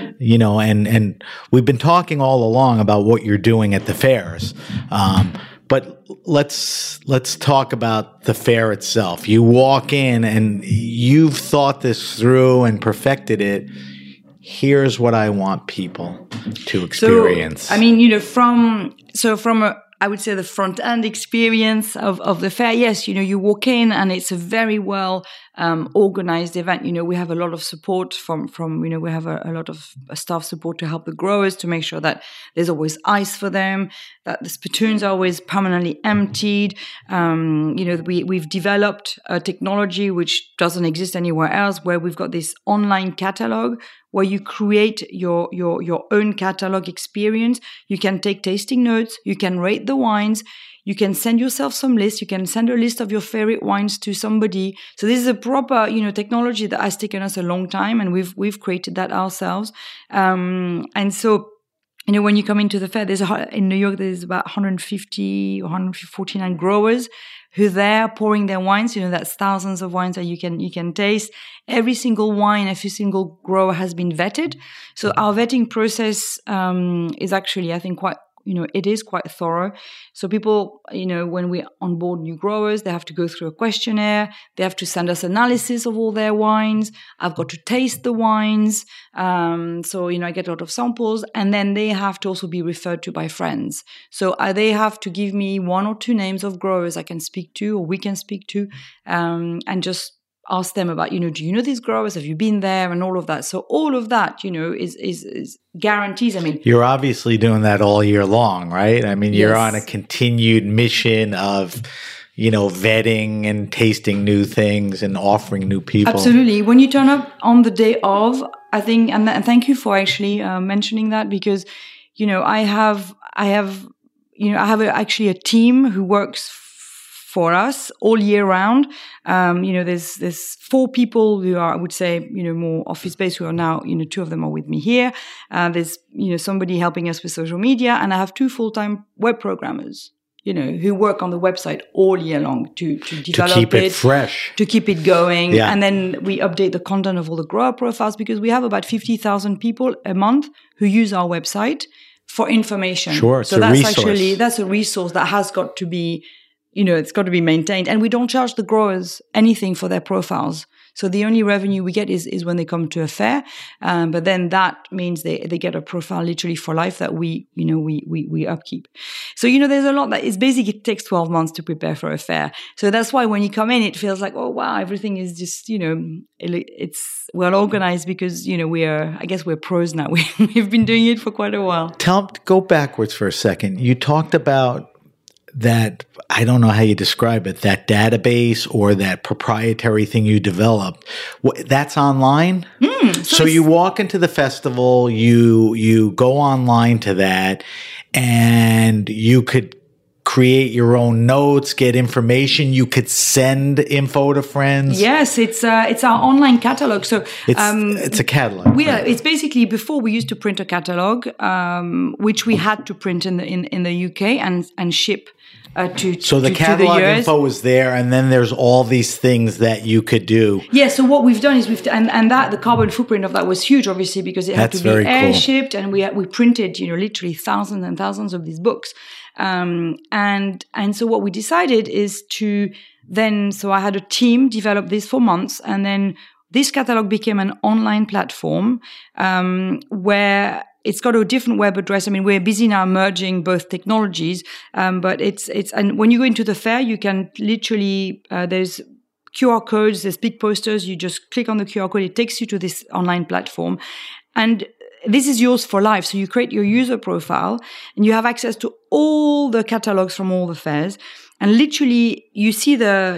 And we've been talking all along about what you're doing at the fairs. But let's talk about the fair itself. You walk in and you've thought this through and perfected it. Here's what I want people to experience. So, from I would say the front end experience of the fair. Yes, you walk in and it's a very well organized event. We have a lot of support from we have a lot of staff support to help the growers, to make sure that there's always ice for them, that the spittoons are always permanently emptied. We've developed a technology which doesn't exist anywhere else, where we've got this online catalog where you create your own catalog experience. You can take tasting notes, you can rate the wines, you can send yourself some lists, you can send a list of your favorite wines to somebody. So this is a proper, technology that has taken us a long time, and we've created that ourselves. And so, when you come into the fair, in New York, there's about 150 or 149 growers who are there pouring their wines. That's thousands of wines that you can taste. Every single wine, every single grower has been vetted. So our vetting process is actually, I think, it is quite thorough. So people, when we onboard new growers, they have to go through a questionnaire. They have to send us analysis of all their wines. I've got to taste the wines. So, I get a lot of samples, and then they have to also be referred to by friends. So they have to give me 1 or 2 names of growers I can speak to, or we can speak to, and just ask them about, do you know these growers? Have you been there? And all of that. So all of that, is guarantees. You're obviously doing that all year long, right? You're yes. on a continued mission of, vetting and tasting new things and offering new people. Absolutely. When you turn up on the day of, I think, and thank you for actually mentioning that, because, you know, I have actually a team who works for us all year round. You know, there's 4 people who are, I would say, you know, more office based, who are now, you know, 2 of them are with me here. There's, you know, somebody helping us with social media, and I have 2 full-time web programmers, you know, who work on the website all year long to develop to keep it fresh, to keep it going. Yeah. And then we update the content of all the grower profiles, because we have about 50,000 people a month who use our website for information. Sure, so it's a that's resource. actually, that's a resource that has got to be, you know, it's got to be maintained. And we don't charge the growers anything for their profiles. So the only revenue we get is when they come to a fair. But then that means they get a profile literally for life that we upkeep. So, you know, there's a lot that is basically, it takes 12 months to prepare for a fair. So that's why when you come in, it feels like, oh, wow, everything is just, you know, it's well organized, because, you know, we're pros now. We've been doing it for quite a while. Go backwards for a second. You talked about that, I don't know how you describe it, that database or that proprietary thing you developed. That's online? So you walk into the festival, you go online to that, and you could create your own notes, get information. You could send info to friends. Yes, it's our online catalog. So it's a catalog. It's basically, before we used to print a catalog, which we had to print in the UK and ship so the catalog info is there, and then there's all these things that you could do. Yeah. So what we've done is and that the carbon footprint of that was huge, obviously, because it had to be air shipped, and we printed, you know, literally thousands and thousands of these books. And so what we decided is to then, so I had a team develop this for months, and then this catalog became an online platform where it's got a different web address. I mean, we're busy now merging both technologies, but and when you go into the fair, you can literally, there's QR codes, there's big posters. You just click on the QR code. It takes you to this online platform. And this is yours for life. So you create your user profile, and you have access to all the catalogs from all the fairs. And literally, you see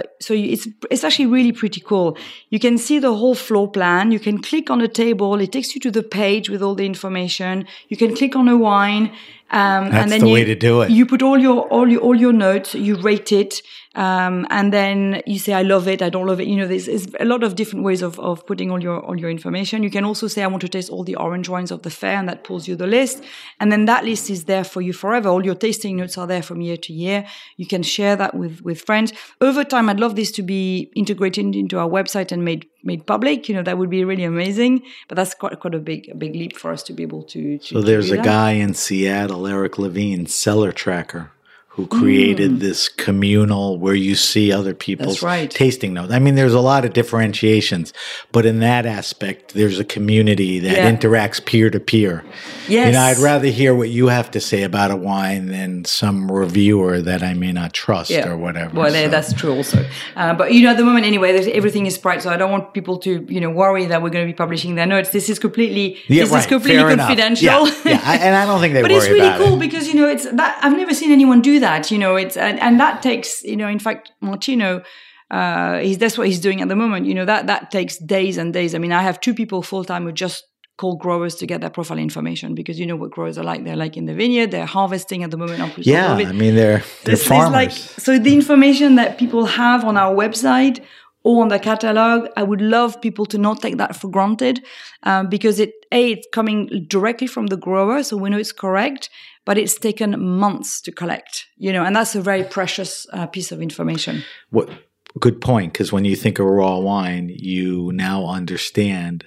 it's actually really pretty cool. You can see the whole floor plan. You can click on a table. It takes you to the page with all the information. You can click on a wine. That's and then the way to do it. You put all your notes, you rate it, and then you say, I love it, I don't love it. You know, there's a lot of different ways of putting all your information. You can also say, I want to taste all the orange wines of the fair, and that pulls you the list. And then that list is there for you forever. All your tasting notes are there from year to year. You can share that with friends. Over time, I'd love this to be integrated into our website and made public. You know, that would be really amazing. But that's quite a big leap for us to be able to So there's a guy in Seattle, Eric Levine, Cellar Tracker, who created this communal where you see other people's tasting notes. I mean, there's a lot of differentiations, but in that aspect, there's a community that interacts peer to peer. Yes. You know, I'd rather hear what you have to say about a wine than some reviewer that I may not trust or whatever. Well, that's true also. But, you know, at the moment anyway, everything is private, so I don't want people to, you know, worry that we're going to be publishing their notes. This is completely confidential. Yeah, and I don't think they worry about it. But it's really cool because, you know, it's that I've never seen anyone do that. You know, it's and that takes, you know, in fact, Martino, that's what he's doing at the moment. You know, that takes days and days. I mean, I have 2 people full time who just call growers to get their profile information, because you know what growers are like. They're like in the vineyard, they're harvesting at the moment. I mean, they're farmers. So the information that people have on our website or on the catalog, I would love people to not take that for granted, because it's coming directly from the grower, so we know it's correct, but it's taken months to collect, you know, and that's a very precious piece of information. Good point, because when you think of raw wine, you now understand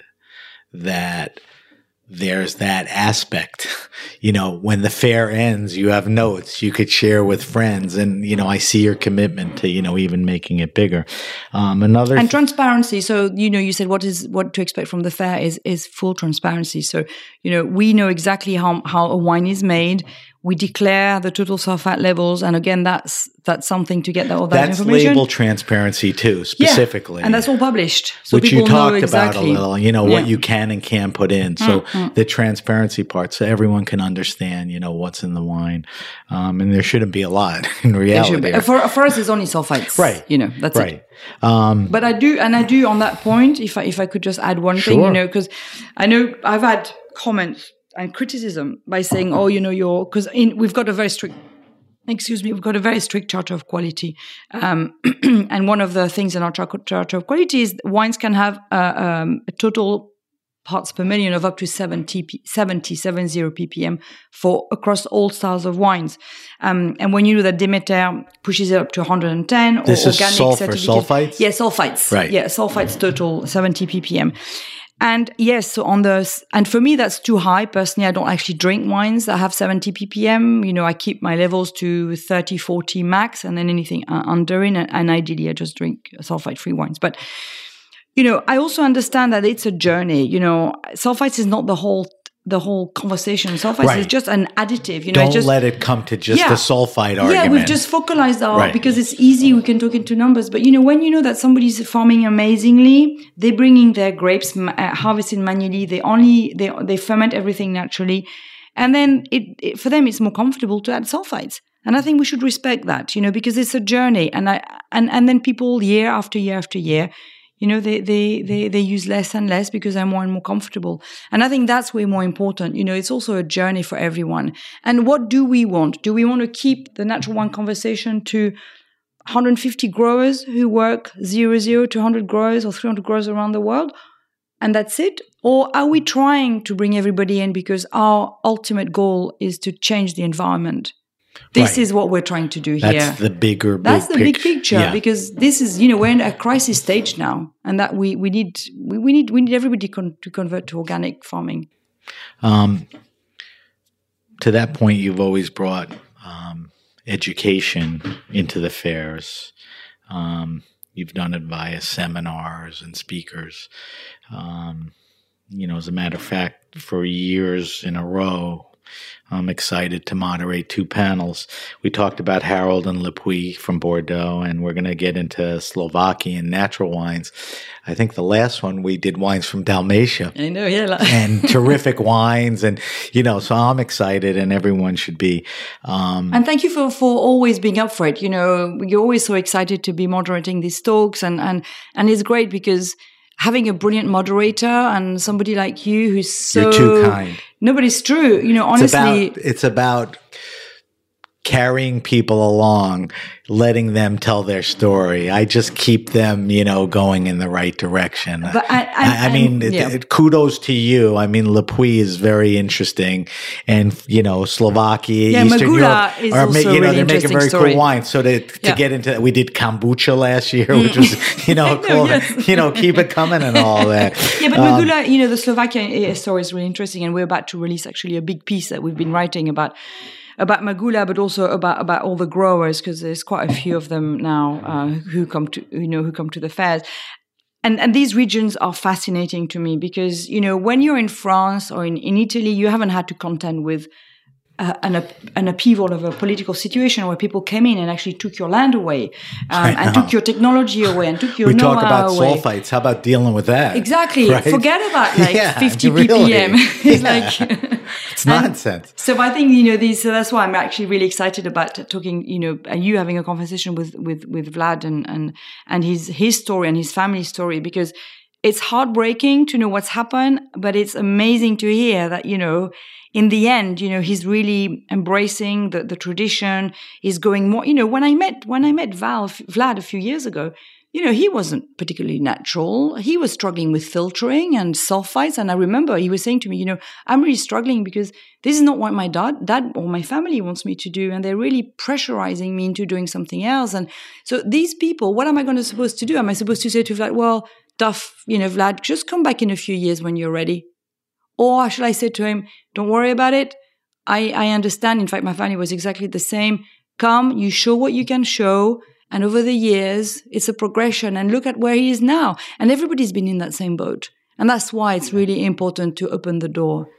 that there's that aspect. You know, when the fair ends, you have notes you could share with friends, and you know, I see your commitment to, you know, even making it bigger. And transparency. So, you know, you said what to expect from the fair is full transparency. So, you know, we know exactly how a wine is made. We declare the total sulfate levels, and again, that's something to get all that information. That's label transparency too, specifically, and that's all published, so which people you talked know exactly about a little. What you can and can't put in. So the transparency part, so everyone can understand, what's in the wine, and there shouldn't be a lot in reality. For us, it's only sulfites, right? That's right. it. But I do on that point. If I could just add one thing, because I know I've had comments and criticism by saying, because we've got a very strict charter of quality. And one of the things in our charter of quality is wines can have a total parts per million of up to 70 ppm across all styles of wines. And when you know that Demeter pushes it up to 110, this or is organic sulfites? Yeah, sulfites. Right. Yeah, sulfites total 70 ppm. And yes, and for me, that's too high. Personally, I don't actually drink wines that have 70 ppm. I keep my levels to 30, 40 max, and then anything under it. And ideally, I just drink sulfite-free wines. But, I also understand that it's a journey. Sulfites is not the whole conversation. Sulfites is just an additive. Don't let it come to just the sulfite argument. Yeah, we've just focalized because it's easy. We can talk into numbers. But, when you know that somebody's farming amazingly, they're bringing their grapes harvested manually. They ferment everything naturally. And then for them, it's more comfortable to add sulfites. And I think we should respect that, because it's a journey. And then people year after year after year, they use less and less because they're more and more comfortable. And I think that's way more important. It's also a journey for everyone. And what do we want? Do we want to keep the natural wine conversation to 150 growers who work 0 to 100 growers or 300 growers around the world? And that's it? Or are we trying to bring everybody in because our ultimate goal is to change the environment? This is what we're trying to do here. That's the big big picture because this is, we're in a crisis stage now, and that we need everybody to convert to organic farming. To that point, you've always brought education into the fairs. You've done it via seminars and speakers. As a matter of fact, for years in a row, I'm excited to moderate 2 panels. We talked about Harold and Le Puy from Bordeaux, and we're going to get into Slovakian natural wines. I think the last one we did wines from Dalmatia. I know, yeah. And terrific wines. And, so I'm excited, and everyone should be. And thank you for always being up for it. You're always so excited to be moderating these talks. And it's great because having a brilliant moderator and somebody like you who's so... You're too kind. Nobody's true. Honestly... It's about carrying people along, letting them tell their story. I just keep them, going in the right direction. But kudos to you. Le Puy is very interesting, and Slovakia, Eastern Magula Europe is also really they're making very story. cool wines. So to get into, we did kombucha last year, which was cool. Yes. Keep it coming and all that. Yeah, but Magula, the Slovakian story is really interesting, and we're about to release actually a big piece that we've been writing about Magula, but also about all the growers, because there's quite a few of them now who come to the fairs. And these regions are fascinating to me because, when you're in France or in Italy, you haven't had to contend with an upheaval of a political situation where people came in and actually took your land away and took your technology away and took your know-how away. We talk about sulfites. How about dealing with that? Exactly. Right? Forget about 50 ppm. It's it's nonsense. So I think, so that's why I'm actually really excited about talking, and you having a conversation with Vlad and his story and his family story, because it's heartbreaking to know what's happened, but it's amazing to hear that, in the end, he's really embracing the tradition. He's going more, when I met Vlad a few years ago, he wasn't particularly natural. He was struggling with filtering and sulfites. And I remember he was saying to me, I'm really struggling because this is not what my dad or my family wants me to do. And they're really pressurizing me into doing something else. And so these people, what am I supposed to do? Am I supposed to say to Vlad, well, tough, Vlad, just come back in a few years when you're ready? Or should I say to him, don't worry about it. I understand. In fact, my family was exactly the same. Come, you show what you can show. And over the years, it's a progression. And look at where he is now. And everybody's been in that same boat. And that's why it's really important to open the door.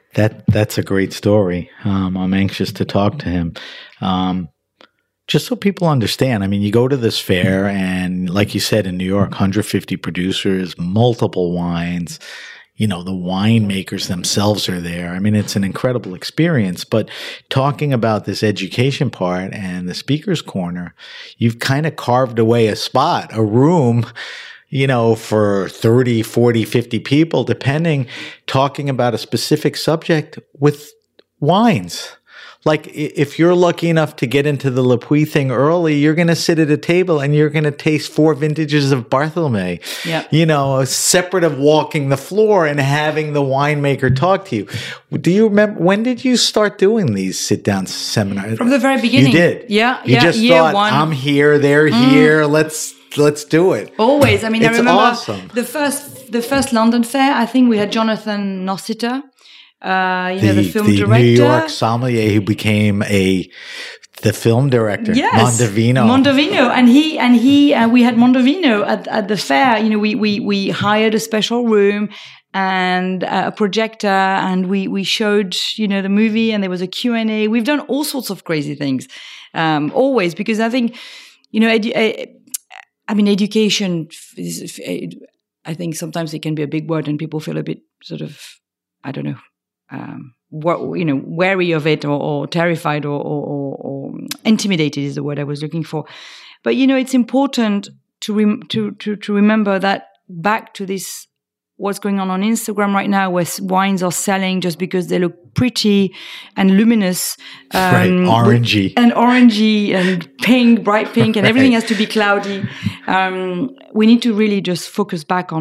That's a great story. I'm anxious to talk to him. Just so people understand, I mean, you go to this fair and like you said, in New York, 150 producers, multiple wines, the winemakers themselves are there. I mean, it's an incredible experience, but talking about this education part and the speaker's corner, you've kind of carved away a room, for 30, 40, 50 people, depending, talking about a specific subject with wines. Like if you're lucky enough to get into the Le Puy thing early, you're going to sit at a table and you're going to taste 4 vintages of Bartholomew. Yeah. Separate of walking the floor and having the winemaker talk to you. Do you remember, when did you start doing these sit-down seminars? From the very beginning. You did? Yeah. You just thought, I'm here, they're here, let's do it. Always. I mean, it's I remember awesome. the first London fair, I think we had Jonathan Nossiter. The film director, New York sommelier who became the film director. Yes, Mondovino, and we had Mondovino at the fair. We hired a special room and a projector, and we showed the movie, and there was a Q&A. We've done all sorts of crazy things, always, because I think education. I think sometimes it can be a big word, and people feel a bit sort of, I don't know. Wary of it or terrified or intimidated is the word I was looking for. But, it's important to remember that back to this, what's going on Instagram right now, where wines are selling just because they look pretty and luminous. Right, orangey. And orangey and pink, bright pink, and everything has to be cloudy. We need to really just focus back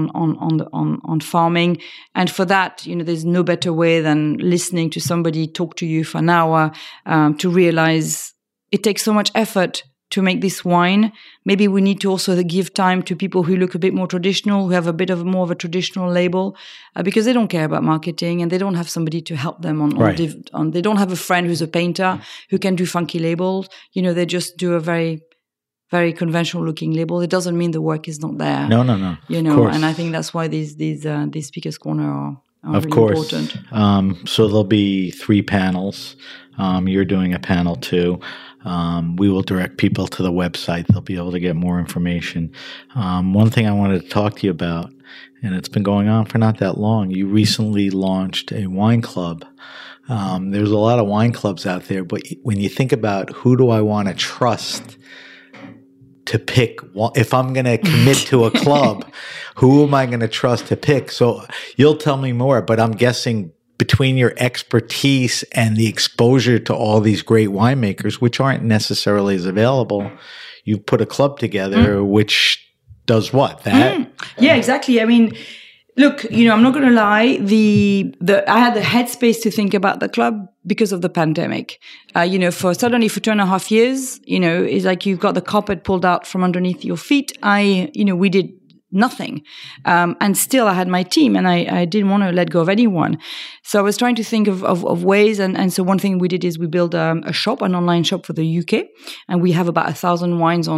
on farming. And for that, there's no better way than listening to somebody talk to you for an hour, to realize it takes so much effort to make this wine. Maybe we need to also give time to people who look a bit more traditional, who have a bit of more of a traditional label, because they don't care about marketing and they don't have somebody to help them they don't have a friend who's a painter who can do funky labels. They just do a very, very conventional looking label. It doesn't mean the work is not there. No. Of course. And I think that's why these speakers corner are of really course. important. So there'll be 3 panels. You're doing a panel too. We will direct people to the website. They'll be able to get more information. One thing I wanted to talk to you about, and it's been going on for not that long, you recently launched a wine club. There's a lot of wine clubs out there, but when you think about who do I want to trust to pick, if I'm going to commit to a club, who am I going to trust to pick? So you'll tell me more, but I'm guessing between your expertise and the exposure to all these great winemakers, which aren't necessarily as available, you've put a club together, which does what? That? Yeah, exactly. I mean, look, I'm not going to lie. I had the headspace to think about the club because of the pandemic. For 2.5 years, it's like you've got the carpet pulled out from underneath your feet. We did nothing. And still I had my team and I didn't want to let go of anyone. So I was trying to think of ways. And so one thing we did is we built a shop, an online shop for the UK. And we have about 1,000 wines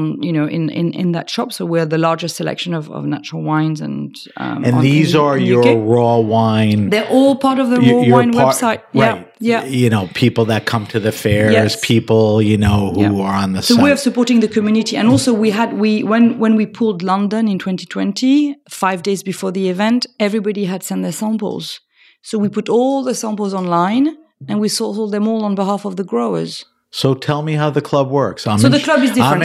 in that shop. So we're the largest selection of natural wines. And these are your raw wine. They're all part of the raw wine website. Right. Yeah. People that come to the fairs, people, who are on the site. So we're supporting the community. And also when we pulled London in 2020, 5 days before the event, everybody had sent their samples. So we put all the samples online and we sold them all on behalf of the growers. So tell me how the club works. So the club is different.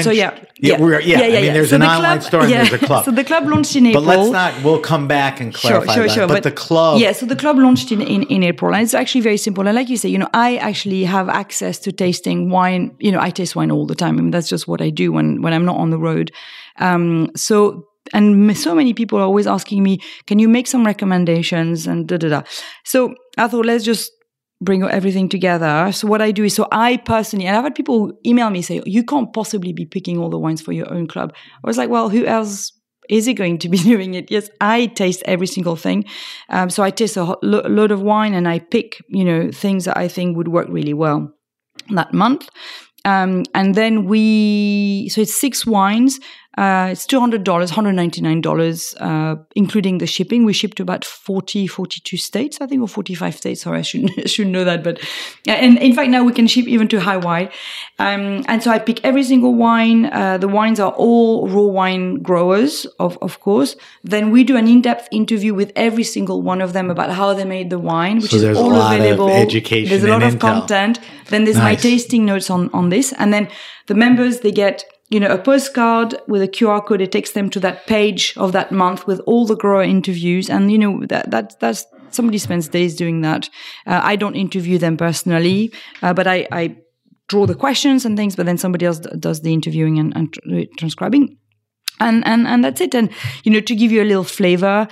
There's an online store and there's a club. So the club launched in April. But we'll come back and clarify that. But the club. Yeah, so the club launched in April. And it's actually very simple. And like you say, I actually have access to tasting wine. I taste wine all the time. I mean, that's just what I do when I'm not on the road. And so many people are always asking me, can you make some recommendations and da-da-da. So I thought, let's just bring everything together. So what I do is, I personally, and I've had people email me say, you can't possibly be picking all the wines for your own club. I was like, well, who else is it going to be doing it? Yes, I taste every single thing. So I taste a load of wine and I pick, things that I think would work really well that month. And then so it's 6 wines. It's $200, $199, including the shipping. We ship to about 42 states, I think, or 45 states. Sorry, I should know that. But, and in fact, now we can ship even to Hawaii. And so I pick every single wine. The wines are all raw wine growers, of course. Then we do an in-depth interview with every single one of them about how they made the wine, which is all available. Of education. There's a lot of intel. Content. Then there's my tasting notes on this. And then the members, they get, a postcard with a QR code. It takes them to that page of that month with all the grower interviews. And, that's somebody spends days doing that. I don't interview them personally, but I draw the questions and things, but then somebody else does the interviewing and transcribing. And that's it. And, to give you a little flavor,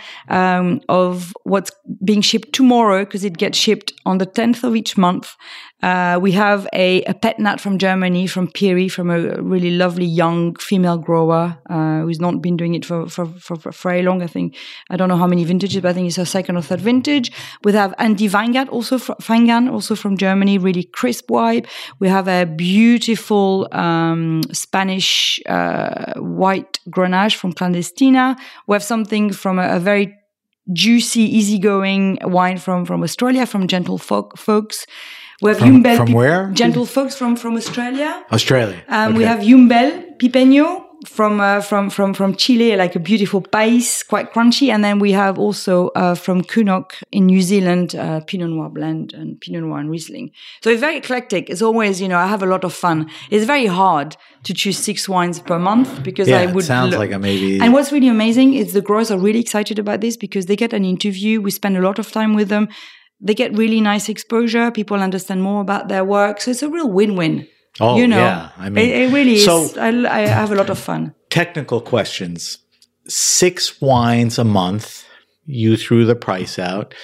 of what's being shipped tomorrow, because it gets shipped on the 10th of each month. We have a pet nat from Germany, from Piri, from a really lovely young female grower, who's not been doing it for very long. I think, I don't know how many vintages, but I think it's her second or third vintage. We have Andi Weingart, also from Germany, really crisp wine. We have a beautiful, Spanish, white Grenache from Clandestina. We have something from a very juicy, easygoing wine from Australia, from Gentle Folks. We have Yumbel. From where? Gentle Folks from Australia. Australia. Okay. We have Yumbel Pipeño from Chile, like a beautiful Pais, quite crunchy. And then we have also from Kunok in New Zealand, Pinot Noir blend and Pinot Noir and Riesling. So it's very eclectic. It's always, I have a lot of fun. It's very hard to choose 6 wines per month because I would. It sounds like maybe. And what's really amazing is the growers are really excited about this because they get an interview. We spend a lot of time with them. They get really nice exposure. People understand more about their work. So it's a real win-win. Oh, yeah. I mean, it really is. I have a lot of fun. Technical questions. 6 wines a month. You threw the price out.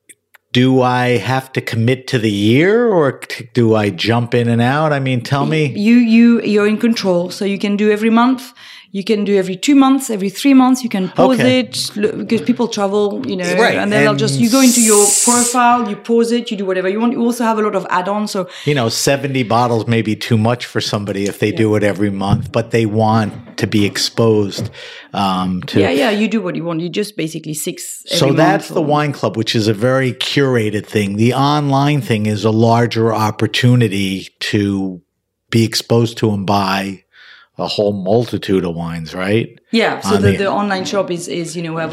Do I have to commit to the year or do I jump in and out? I mean, tell me. You're in control. So you can do every month. You can do every 2 months, every 3 months. You can pause it because people travel, right. And then you go into your profile, you pause it, you do whatever you want. You also have a lot of add-ons. So 70 bottles may be too much for somebody if they do it every month, but they want to be exposed to. Yeah, you do what you want. You just basically 6 every So that's month the wine club, which is a very curated thing. The online thing is a larger opportunity to be exposed to and buy a whole multitude of wines, right? Yeah. So the online shop is we have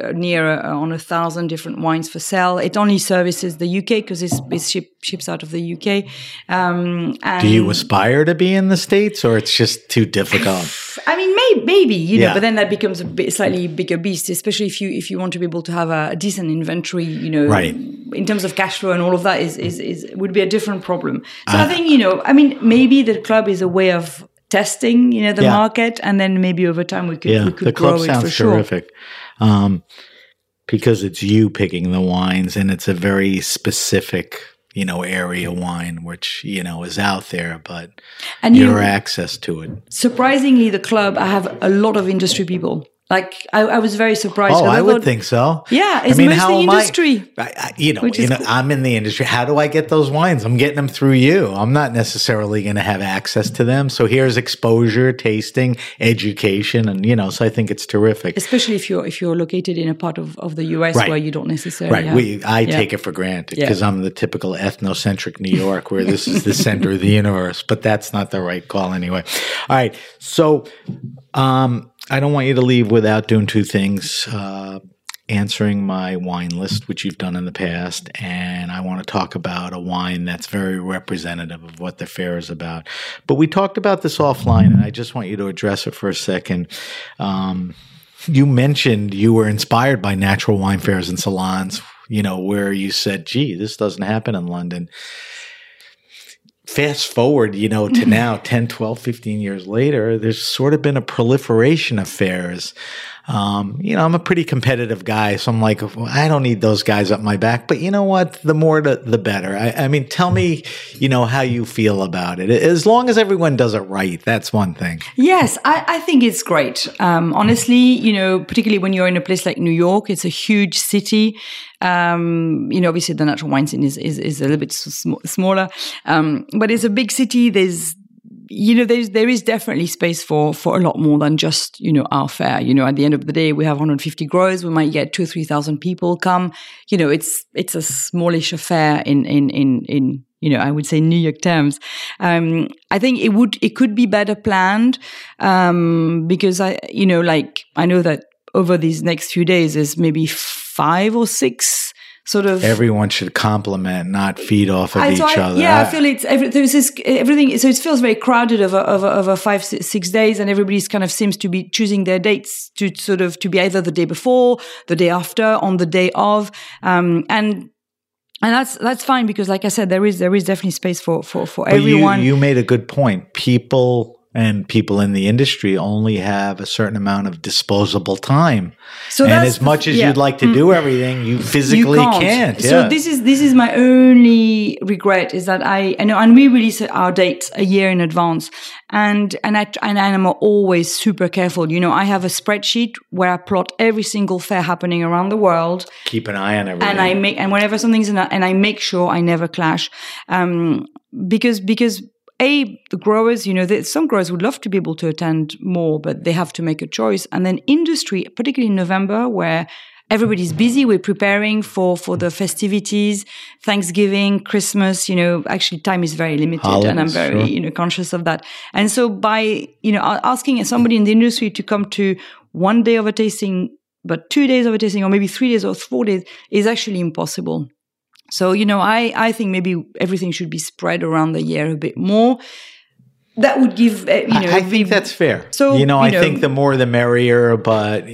on 1,000 different wines for sale. It only services the UK because it ships out of the UK. And do you aspire to be in the States, or it's just too difficult? I mean, maybe but then that becomes a slightly bigger beast, especially if you want to be able to have a decent inventory. Right. In terms of cash flow and all of that would be a different problem. So I think maybe the club is a way of testing, the market, and then maybe over time we could the grow club it sounds for sure. terrific, because it's you picking the wines, and it's a very specific, area wine, which is out there, but your access to it. Surprisingly, the club, I have a lot of industry people. Like I was very surprised. Oh, I would think so. Yeah, it's mostly industry. I'm in the industry. How do I get those wines? I'm getting them through you. I'm not necessarily going to have access to them. So here's exposure, tasting, education, and so I think it's terrific. Especially if you're located in a part of the US where you don't necessarily. Right. I take it for granted because I'm the typical ethnocentric New York, where this is the center of the universe. But that's not the right call anyway. All right. So. I don't want you to leave without doing 2 things, answering my wine list, which you've done in the past, and I want to talk about a wine that's very representative of what the fair is about. But we talked about this offline, and I just want you to address it for a second. You mentioned you were inspired by natural wine fairs and salons, where you said, gee, this doesn't happen in London. Fast forward, to now, 10, 12, 15 years later, there's sort of been a proliferation of fairs. I'm a pretty competitive guy, so I'm like, well, I don't need those guys up my back. But you know what? The more, the better. I mean, tell me, how you feel about it. As long as everyone does it right, that's one thing. Yes, I think it's great. Honestly, particularly when you're in a place like New York, it's a huge city. Obviously the natural wine scene is a little bit smaller, but it's a big city. There's there is definitely space for a lot more than just, our fair. At the end of the day, we have 150 growers. We might get 2,000 or 3,000 people come. It's a smallish affair in I would say New York terms. I think it could be better planned, because I know that over these next few days, there's maybe 5 or 6 sort of. Everyone should complement, not feed off of each other. Yeah, I feel it's everything. So it feels very crowded over 5, 6 days, and everybody's kind of seems to be choosing their dates to be either the day before, the day after, on the day of, and that's fine, because like I said, there is definitely space for everyone. You made a good point. People in the industry only have a certain amount of disposable time. And as much as you'd like to do everything, you physically can't. Yeah. So this is my only regret, is that I know, and we release our dates a year in advance, and I'm always super careful. I have a spreadsheet where I plot every single fair happening around the world. Keep an eye on everything. And whenever something's and I make sure I never clash, because the growers, some growers would love to be able to attend more, but they have to make a choice. And then industry, particularly in November, where everybody's busy, we're preparing for the festivities, Thanksgiving, Christmas, actually time is very limited. Holidays, and I'm very, conscious of that. And so by, asking somebody in the industry to come to one day of a tasting, but 2 days of a tasting, or maybe 3 days or 4 days, is actually impossible. So, I think maybe everything should be spread around the year a bit more. That would give, I think that's fair. So, I think the more the merrier, but,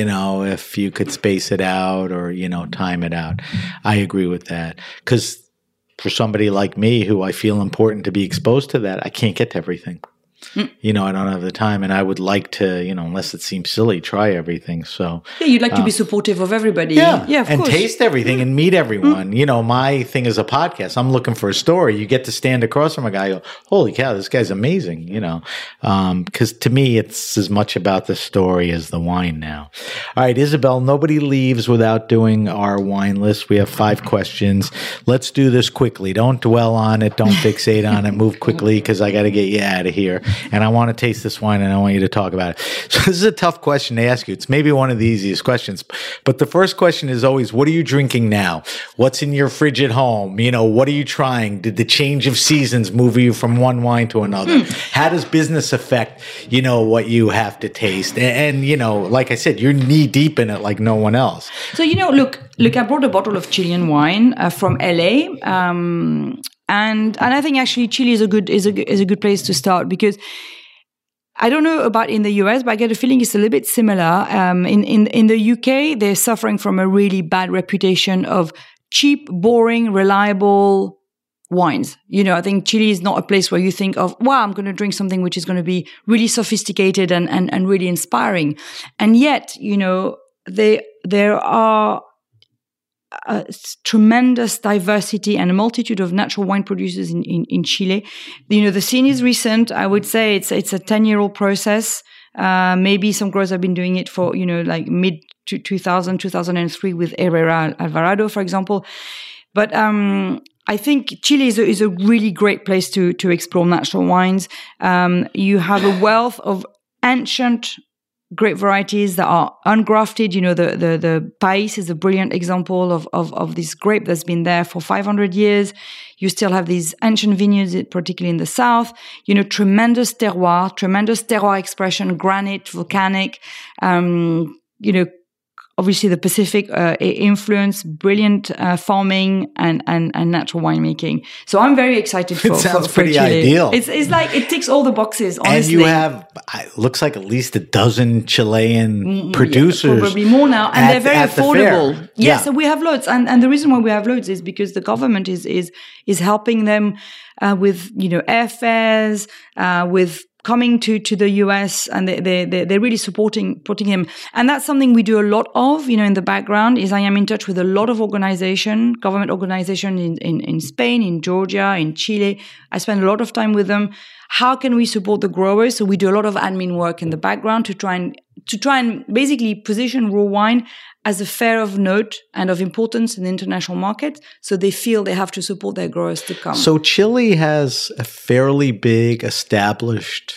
if you could space it out or, time it out, I agree with that. Because for somebody like me, who I feel important to be exposed to that, I can't get to everything. I don't have the time, and I would like to, unless it seems silly, try everything. So you'd like to be supportive of everybody. Yeah, of course. Taste everything and meet everyone. My thing is a podcast. I'm looking for a story. You get to stand across from a guy, go, holy cow, this guy's amazing. Because to me, it's as much about the story as the wine now. All right, Isabelle, nobody leaves without doing our wine list. We have 5 questions. Let's do this quickly. Don't dwell on it. Don't fixate on it. Move quickly, because I got to get you out of here. And I want to taste this wine, and I want you to talk about it. So this is a tough question to ask you. It's maybe one of the easiest questions. But the first question is always, what are you drinking now? What's in your fridge at home? What are you trying? Did the change of seasons move you from one wine to another? How does business affect, what you have to taste? And like I said, you're knee deep in it like no one else. So, look, I brought a bottle of Chilean wine from LA. And I think actually Chile is a good place to start, because I don't know about in the US, but I get a feeling it's a little bit similar. In the UK, they're suffering from a really bad reputation of cheap, boring, reliable wines. I think Chile is not a place where you think of, wow, I'm going to drink something which is going to be really sophisticated and really inspiring. And yet, there are a tremendous diversity and a multitude of natural wine producers in Chile. The scene is recent. I would say it's a 10-year-old process. Maybe some growers have been doing it for, like mid 2003 with Herrera Alvarado, for example. But I think Chile is a really great place to explore natural wines. You have a wealth of ancient grape varieties that are ungrafted. The Pais is a brilliant example of this grape that's been there for 500 years. You still have these ancient vineyards, particularly in the south. Tremendous terroir expression, granite, volcanic. Obviously the Pacific influence, brilliant farming and natural winemaking. So I'm very excited for Chile. It sounds pretty ideal. It's like it ticks all the boxes, honestly. And you have, it looks like at least a dozen Chilean producers. Probably more now. And they're very affordable. The yes, so we have loads. And the reason why we have loads is because the government is helping them with, airfares, with coming to the US, and they're really supporting him. And that's something we do a lot of, in the background, is I am in touch with a lot of government organization in Spain, in Georgia, in Chile. I spend a lot of time with them. How can we support the growers? So we do a lot of admin work in the background to try and to try and basically position raw wine as a fair of note and of importance in the international market, so they feel they have to support their growers to come. So Chile has a fairly big established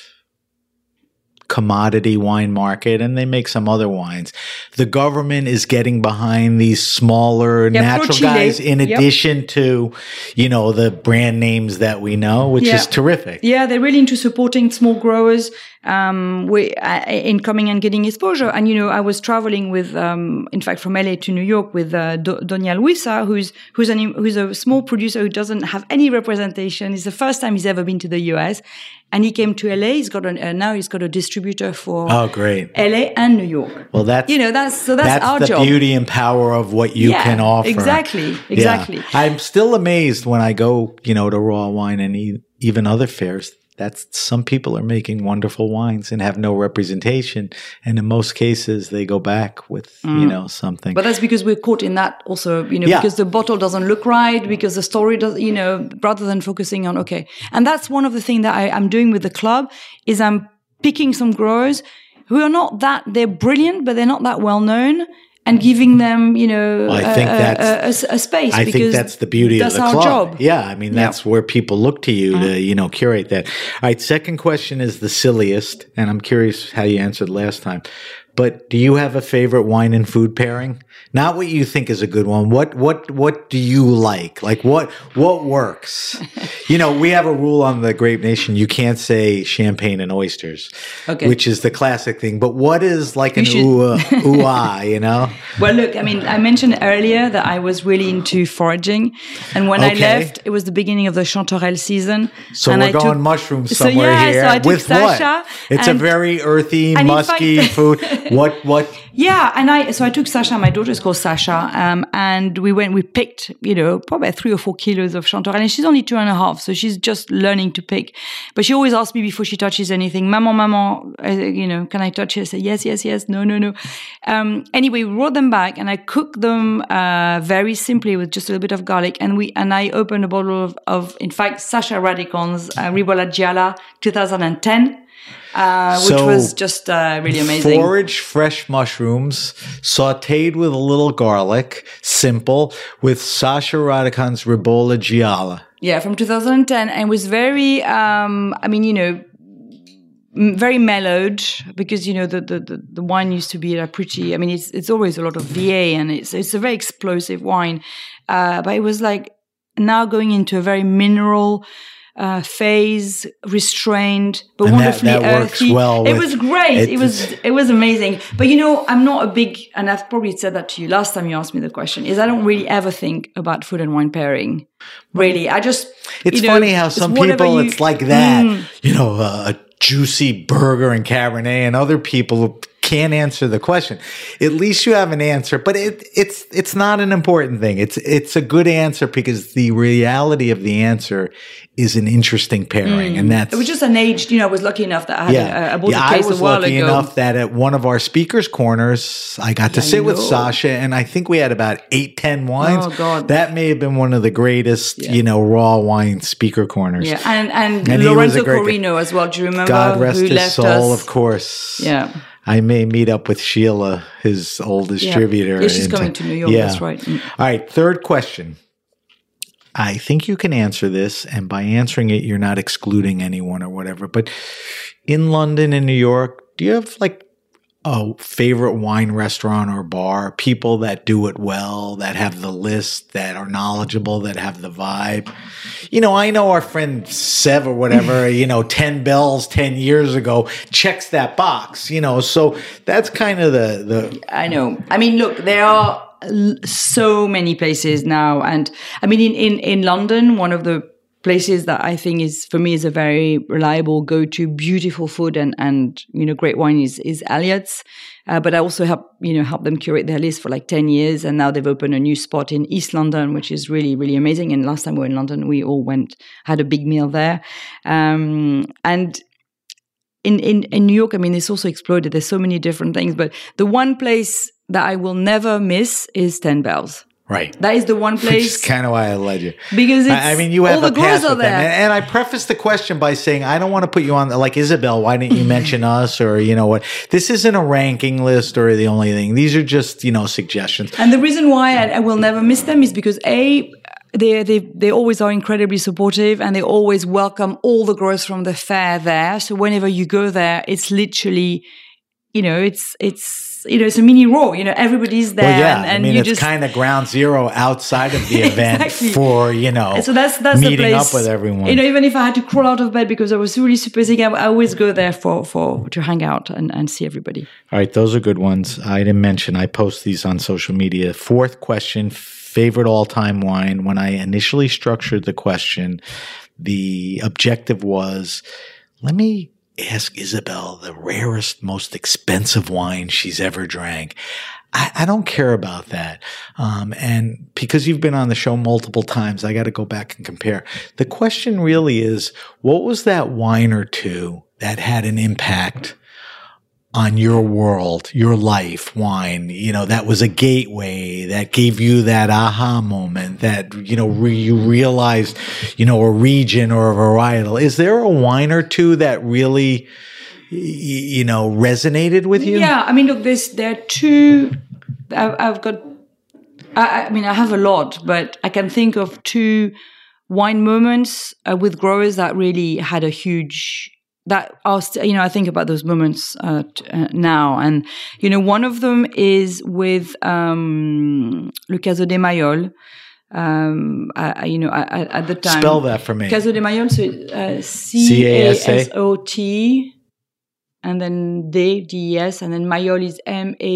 commodity wine market, and they make some other wines. The government is getting behind these smaller natural guys in addition to, the brand names that we know, which is terrific. Yeah, they're really into supporting small growers in coming and getting exposure. And, I was traveling with, in fact, from LA to New York with Doña Luisa, who's a small producer who doesn't have any representation. It's the first time he's ever been to the US. And he came to LA. Now he's got a distributor for great. LA and New York. Well, that's our the job. Beauty and power of what you can offer. Exactly. Yeah. I'm still amazed when I go, to Raw Wine and even other fairs. That's some people are making wonderful wines and have no representation, and in most cases they go back with something. But that's because we're caught in that also, because the bottle doesn't look right, because the story does, rather than focusing on and that's one of the things that I'm doing with the club is I'm picking some growers who are they're brilliant, but they're not that well known. And giving them, a space. I think that's the beauty of the club. That's our job. Yeah, that's where people look to you to, curate that. All right, second question is the silliest, and I'm curious how you answered last time. But do you have a favorite wine and food pairing? Not what you think is a good one. What do you like? Like what works? We have a rule on the Grape Nation. You can't say champagne and oysters, which is the classic thing. But what is like an ooh-ah, Well, look, I mentioned earlier that I was really into foraging. And when I left, it was the beginning of the Chanterelle season. So and we're going mushrooms somewhere here. So I took with Sasha. What? It's a very earthy, musky food. What? Yeah, and I took Sasha. My daughter is called Sasha, and we picked, probably 3 or 4 kilos of Chanterelle, and she's only 2.5, so she's just learning to pick. But she always asks me before she touches anything, "Maman, can I touch it?" I say, yes, no. Anyway, we brought them back, and I cooked them very simply with just a little bit of garlic, and I opened a bottle of in fact, Sasha Radicon's Ribolla Gialla 2010. Which was just really amazing. Foraged fresh mushrooms, sautéed with a little garlic, simple, with Sasha Radicon's Ribolla Gialla. Yeah, from 2010. And it was very, very mellowed because, the wine used to be pretty, it's always a lot of VA and it's a very explosive wine. But it was like now going into a very mineral phase, restrained, but and wonderfully that earthy. Works well. It was great. It was amazing. But I'm not a big, and I've probably said that to you last time you asked me the question, is I don't really ever think about food and wine pairing. Really. I just, it's funny how some people, it's like that, a juicy burger and Cabernet, and other people can't answer the question. At least you have an answer, but it's not an important thing. It's a good answer because the reality of the answer is an interesting pairing, and that's. It was just an aged. I was lucky enough that I had I bought a case a while ago. I was lucky enough that at one of our speakers' corners, I got to sit with Sasha, and I think we had about 8-10 wines. Oh God, that may have been one of the greatest, raw wine speaker corners. Yeah, and Lorenzo Corino as well. Do you remember? God rest who his left soul, us? of course. Yeah. I may meet up with Sheila, his old distributor. Yeah, she's coming to New York. Yeah. That's right. All right, third question. I think you can answer this, and by answering it, you're not excluding anyone or whatever. But in London and New York, do you have like a favorite wine restaurant or bar? People that do it well, that have the list, that are knowledgeable, that have the vibe. I know our friend Sev or whatever, 10 Bells 10 years ago checks that box, so that's kind of the. I know. Look, there are so many places now. And in London, one of the places that I think is, for me, is a very reliable go-to, beautiful food and great wine is Elliott's. But I also help them curate their list for like 10 years. And now they've opened a new spot in East London, which is really, really amazing. And last time we were in London, we all had a big meal there. And in New York, it's also exploded. There's so many different things. But the one place that I will never miss is 10 Bells. Right. That is the one Which place. is kind of why I led you. Because it's, I mean, you have all a the pass grows are with them. there. And I preface the question by saying, I don't want to put you on, like, Isabel, why didn't you mention us? Or, you know what? This isn't a ranking list or the only thing. These are just, you know, suggestions. And the reason why I will never miss them is because they always are incredibly supportive, and they always welcome all the growers from the fair there. So whenever you go there, it's literally, you know, it's a mini raw. You know, everybody's there. Well, yeah, and I mean, you it's just kind of ground zero outside of the event Exactly. for, you know, so that's meeting the place, up with everyone. You know, even if I had to crawl out of bed because I was really super sick, I always go there to hang out and see everybody. All right, those are good ones. I didn't mention, I post these on social media. Fourth question, favorite all-time wine. When I initially structured the question, the objective was, let me ask Isabel the rarest, most expensive wine she's ever drank. I don't care about that. And because you've been on the show multiple times, I got to go back and compare. The question really is, what was that wine or two that had an impact on your world, your life, wine, you know, that was a gateway, that gave you that aha moment, that, you know, you realized, you know, a region or a varietal. Is there a wine or two that really, you know, resonated with you? Yeah, I mean, look, there are two. I've got. I mean, I have a lot, but I can think of two wine moments with growers that really had a huge. That are, you know, I think about those moments now, and you know, one of them is with Le Caso de Mayol. You know, at the time, Spell that for me. Caso de Mayol, so CASOT, and then DES, and then Mayol is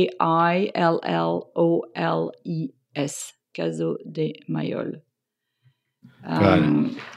MAILLOLES. Caso de Mayol. And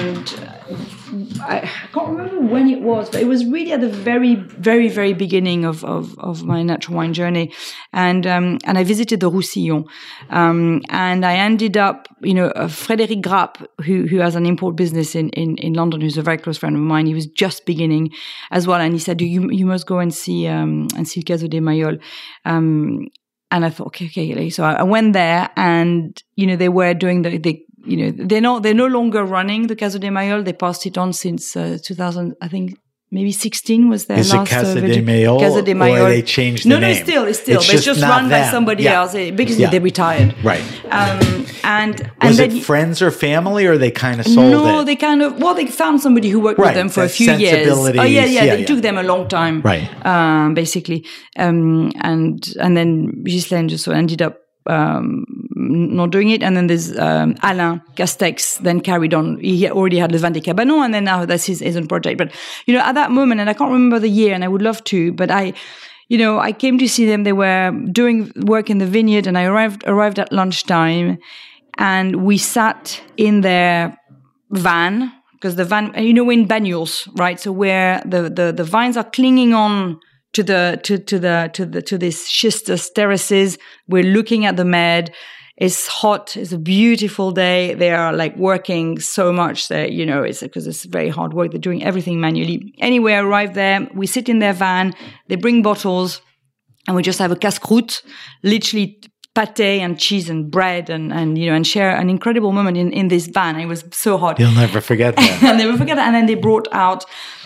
I can't remember when it was, but it was really at the very, very, very beginning of my natural wine journey. And I visited the Roussillon. And I ended up, you know, Frédéric Grapp, who has an import business in London, who's a very close friend of mine. He was just beginning as well. And he said, you must go and see Le Caso de Mayol. And I thought, okay. So I went there, and, you know, they were doing you know, they're no longer running the Caso de Mayol. They passed it on since 2000, I think maybe 16 was their last. Is it Casa de Mayol? Casa de Mayol. Or they changed the name? name? It's still. It's just not run by them. somebody else because they retired. Right. And was then it friends or family, or they kind of sold it? No, they found somebody who worked with them for a few years. Oh yeah. It took them a long time. Right. Basically. And then Ghislaine just ended up not doing it, and then there's Alain Castex then carried on. He already had Le Vin des Cabanons, and then now that's his own project. But you know, at that moment, and I can't remember the year, and I would love to, but I came to see them. They were doing work in the vineyard, and I arrived at lunchtime, and we sat in their van, because the van, you know, in Banyuls, right? So where the vines are clinging on to this schistous terraces. We're looking at the Med. It's hot. It's a beautiful day. They are like working so much that, you know, it's because it's very hard work. They're doing everything manually. Anyway, I arrived there. We sit in their van. They bring bottles, and we just have a casse-croûte, literally pâté and cheese and bread, and you know, and share an incredible moment in this van. It was so hot. You'll never forget that. I'll never forget that. And then they brought out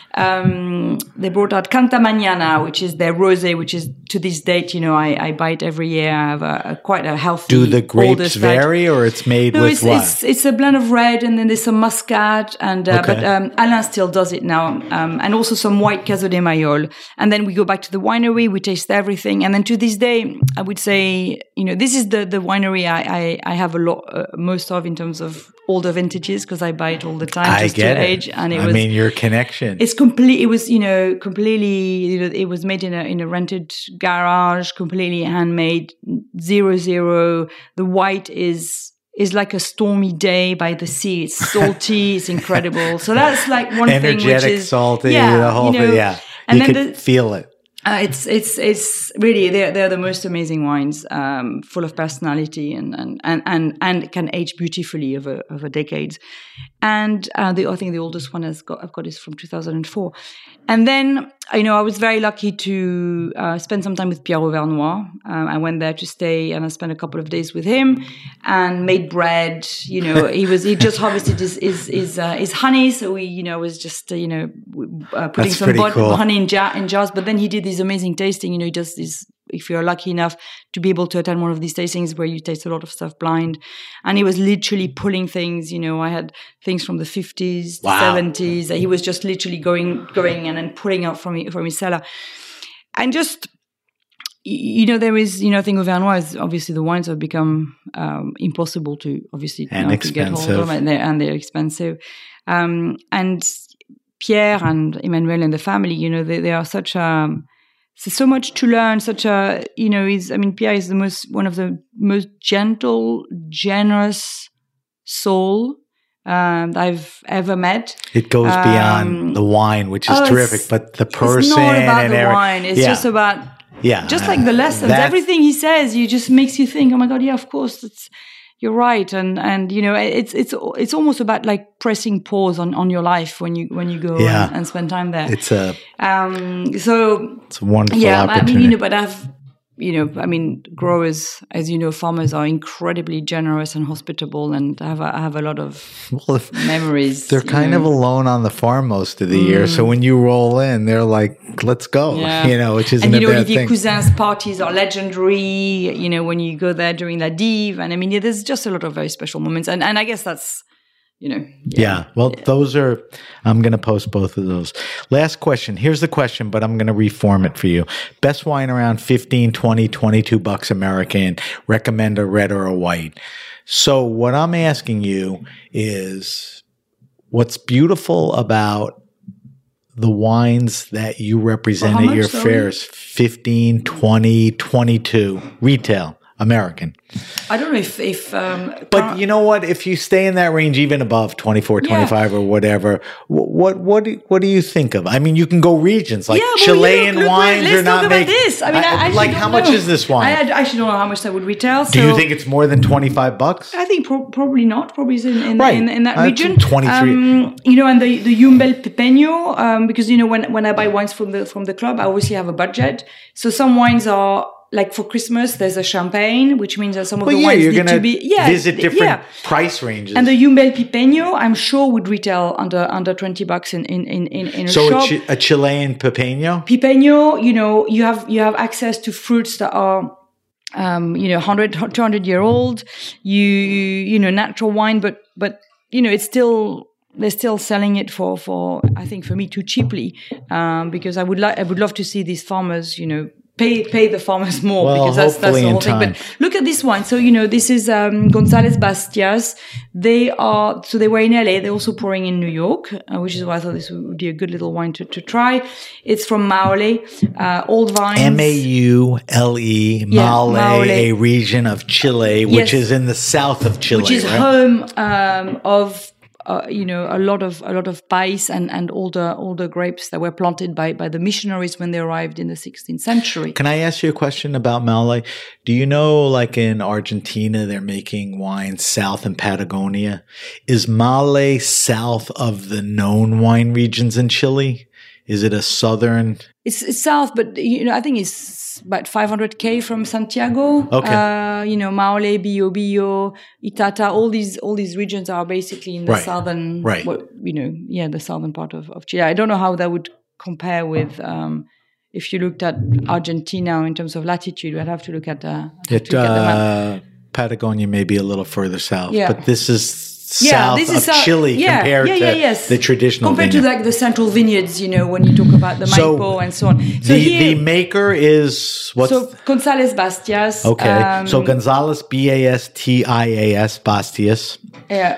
Canta Mañana, which is their rosé, which is to this date, you know, I buy it every year. I have quite a healthy. Do the grapes vary, or it's made with what? It's a blend of red, and then there's some muscat, and but Alain still does it now, and also some white Caso de Mayol. And then we go back to the winery, we taste everything, and then to this day, I would say, you know, this is the winery I have a lot most of in terms of older vintages, because I buy it all the time just to age. And I mean, your connection. It's complete. It was, you know, completely. You know, it was made in a rented garage, completely handmade, 0-0. The white is like a stormy day by the sea. It's salty. It's incredible. So that's like one thing, which is salty. Yeah, the whole you know, thing. Yeah, and you then could feel it. It's really they're the most amazing wines, full of personality and can age beautifully over decades. And I think the oldest one I've got is from 2004. And then I was very lucky to spend some time with Pierre Auvernois. I went there to stay, and I spent a couple of days with him and made bread. He just harvested his honey, so we was just putting some honey in jars. But then he did this amazing tasting. He does this. If you're lucky enough to be able to attend one of these tastings where you taste a lot of stuff blind, and he was literally pulling things. I had things from the 50s, the 70s. That he was just literally going and then pulling out from his cellar, and just there is I think Auvernois is obviously the wines have become impossible to obviously and to get hold of, and they're expensive, and Pierre and Emmanuel and the family, they are such so much to learn. Such a, Pierre is one of the most gentle, generous soul I've ever met. It goes beyond the wine, which is terrific, but the person. It's not about the wine. It's just about, just like the lessons. Everything he says, you just makes you think, oh my God, yeah, of course, you're right, and it's almost about like pressing pause on your life when you go and spend time there. It's a it's a wonderful opportunity. But growers, as you know, farmers are incredibly generous and hospitable, and I have a lot of memories. They're kind of alone on the farm most of the year, so when you roll in, they're like, "Let's go," which isn't a bad Olivier thing. Cousin's parties are legendary. When you go there during La Dive, and there's just a lot of very special moments, and I guess that's. Those are, I'm going to post both of those. Last question. Here's the question, but I'm going to reform it for you. Best wine around $15, $20, $22 American. Recommend a red or a white. So what I'm asking you is what's beautiful about the wines that you represent at your fairs, 15, 20, 22, retail. American. I don't know if but you know what? If you stay in that range, even above 24, 25 or whatever, what do you think of? You can go regions like Chilean wines are not making. This. How much is this wine? I actually don't know how much that would retail. Do you think it's more than $25? I think probably not. Probably in that region. 23. And the Yumbel Pepeño, because when I buy wines from the club, I obviously have a budget. So some wines are. Like for Christmas, there's a champagne, which means that some of the wines need to be visit different price ranges. And the Yumbel Pepeño, I'm sure would retail under $20 in a shop. So a Chilean Pepeño? Pepeño, you have access to fruits that are 100, 200-year-old. Natural wine, but it's still. They're still selling it for I think for me too cheaply, because I would love to see these farmers, pay the farmers more, because that's the whole thing. But look at this one. So, this is González Bastias. They were in LA. They're also pouring in New York, which is why I thought this would be a good little wine to try. It's from Maule, old vines. Maule, Maule, a region of Chile, which is in the south of Chile. Which is home of a lot of pais and older grapes that were planted by the missionaries when they arrived in the 16th century. Can I ask you a question about Maule? Do you know, like in Argentina, they're making wine south in Patagonia? Is Maule south of the known wine regions in Chile? Is it a southern? It's south, but I think it's about 500 km from Santiago. Okay. Maule, Biobío, Itata, all these regions are basically in the southern, the southern part of Chile. I don't know how that would compare with if you looked at Argentina in terms of latitude. I'd have to look at the map. Patagonia may be a little further south, but this is south of Chile compared to the traditional compared vineyard. To like the central vineyards, when you talk about the Maipo and so on. So the maker is what? So González Bastias. Okay, so González, Bastias, Bastias. Yeah,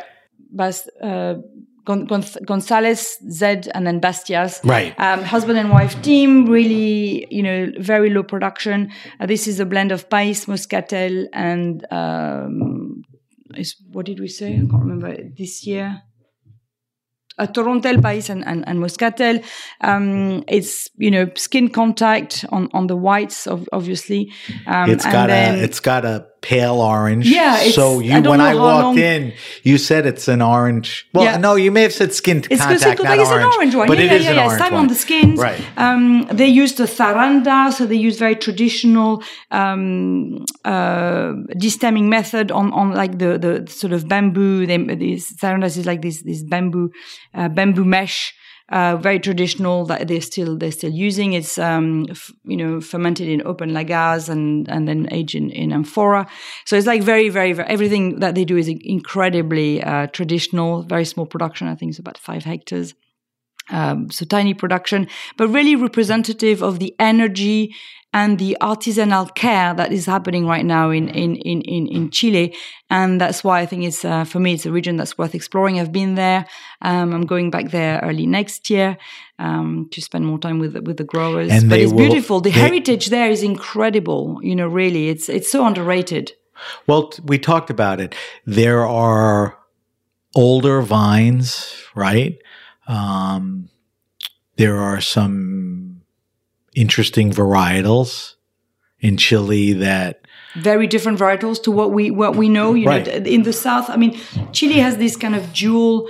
González, Z, and then Bastias. Right. Husband and wife team, really, very low production. This is a blend of Pais, Moscatel, and what did we say? I can't remember this year. Torontel, Pais, and Moscatel. It's skin contact on the whites, obviously. It's got a pale orange. Yeah. So when I walked in, you said it's an orange. Well, yeah. No, you may have said skin contact, not it's orange. An orange one. But it is an orange it's time one. on the skins. Right. They used the Tharanda, so they use very traditional destemming method on like the sort of bamboo. These Tharandas is like this bamboo mesh. Very traditional that they're still using. It's fermented in open lagars and then aged in amphora. So it's like very, very, very, everything that they do is incredibly traditional. Very small production. I think it's about 5 hectares. So tiny production, but really representative of the energy and the artisanal care that is happening right now in Chile. And that's why I think it's, for me, it's a region that's worth exploring. I've been there. I'm going back there early next year, to spend more time with the growers. But it's beautiful. The heritage there is incredible. Really, it's so underrated. Well, we talked about it. There are older vines, right? There are some interesting varietals in Chile that very different varietals to what we know. Right. In the south. I mean, Chile has this kind of dual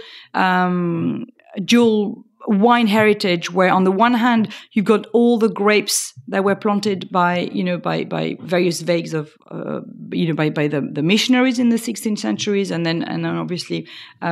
wine heritage, where on the one hand you've got all the grapes that were planted by various vagues of by the missionaries in the 16th centuries, and then obviously.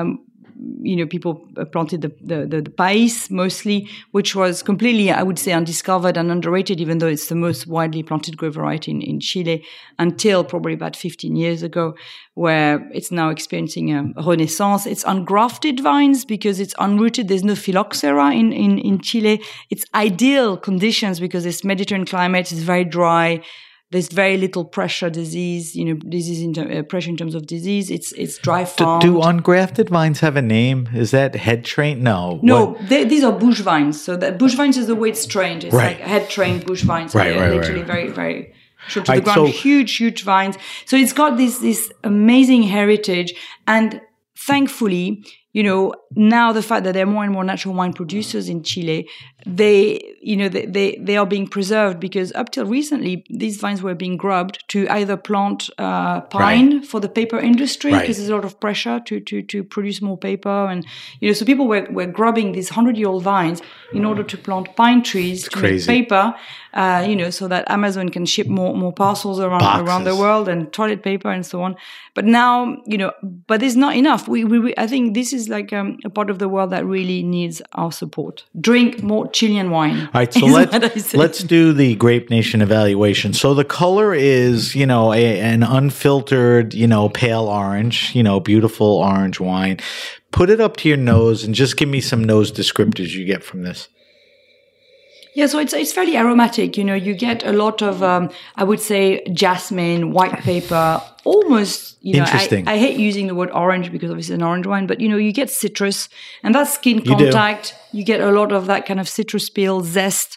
People planted the Pais mostly, which was completely, I would say, undiscovered and underrated, even though it's the most widely planted grape variety in Chile, until probably about 15 years ago, where it's now experiencing a renaissance. It's ungrafted vines because it's unrooted. There's no phylloxera in Chile. It's ideal conditions because it's Mediterranean climate. It's very dry. There's very little pressure disease, pressure in terms of disease. It's dry farmed. Do ungrafted vines have a name? Is that head trained? No. These are bush vines. So that bush vines is the way it's trained. It's right. like head trained bush vines. Right. Literally very, very short to the ground. Huge vines. So it's got this amazing heritage. And thankfully, now the fact that there are more and more natural wine producers in Chile, they are being preserved, because up till recently, these vines were being grubbed to either plant pine for the paper industry, because there's a lot of pressure to produce more paper. And, so people were grubbing these 100-year-old vines in order to plant pine trees to make paper, so that Amazon can ship more parcels around the world, and toilet paper and so on. But now, but it's not enough. I think this is like a part of the world that really needs our support. Drink more Chilean wine. All right, so let's do the Grape Nation evaluation. So the color is, an unfiltered, pale orange, beautiful orange wine. Put it up to your nose and just give me some nose descriptors you get from this. Yeah, so it's fairly aromatic. You get a lot of, I would say, jasmine, white pepper, almost, Interesting. I hate using the word orange because obviously it's an orange wine, but, you get citrus, and that skin contact, you get a lot of that kind of citrus peel, zest.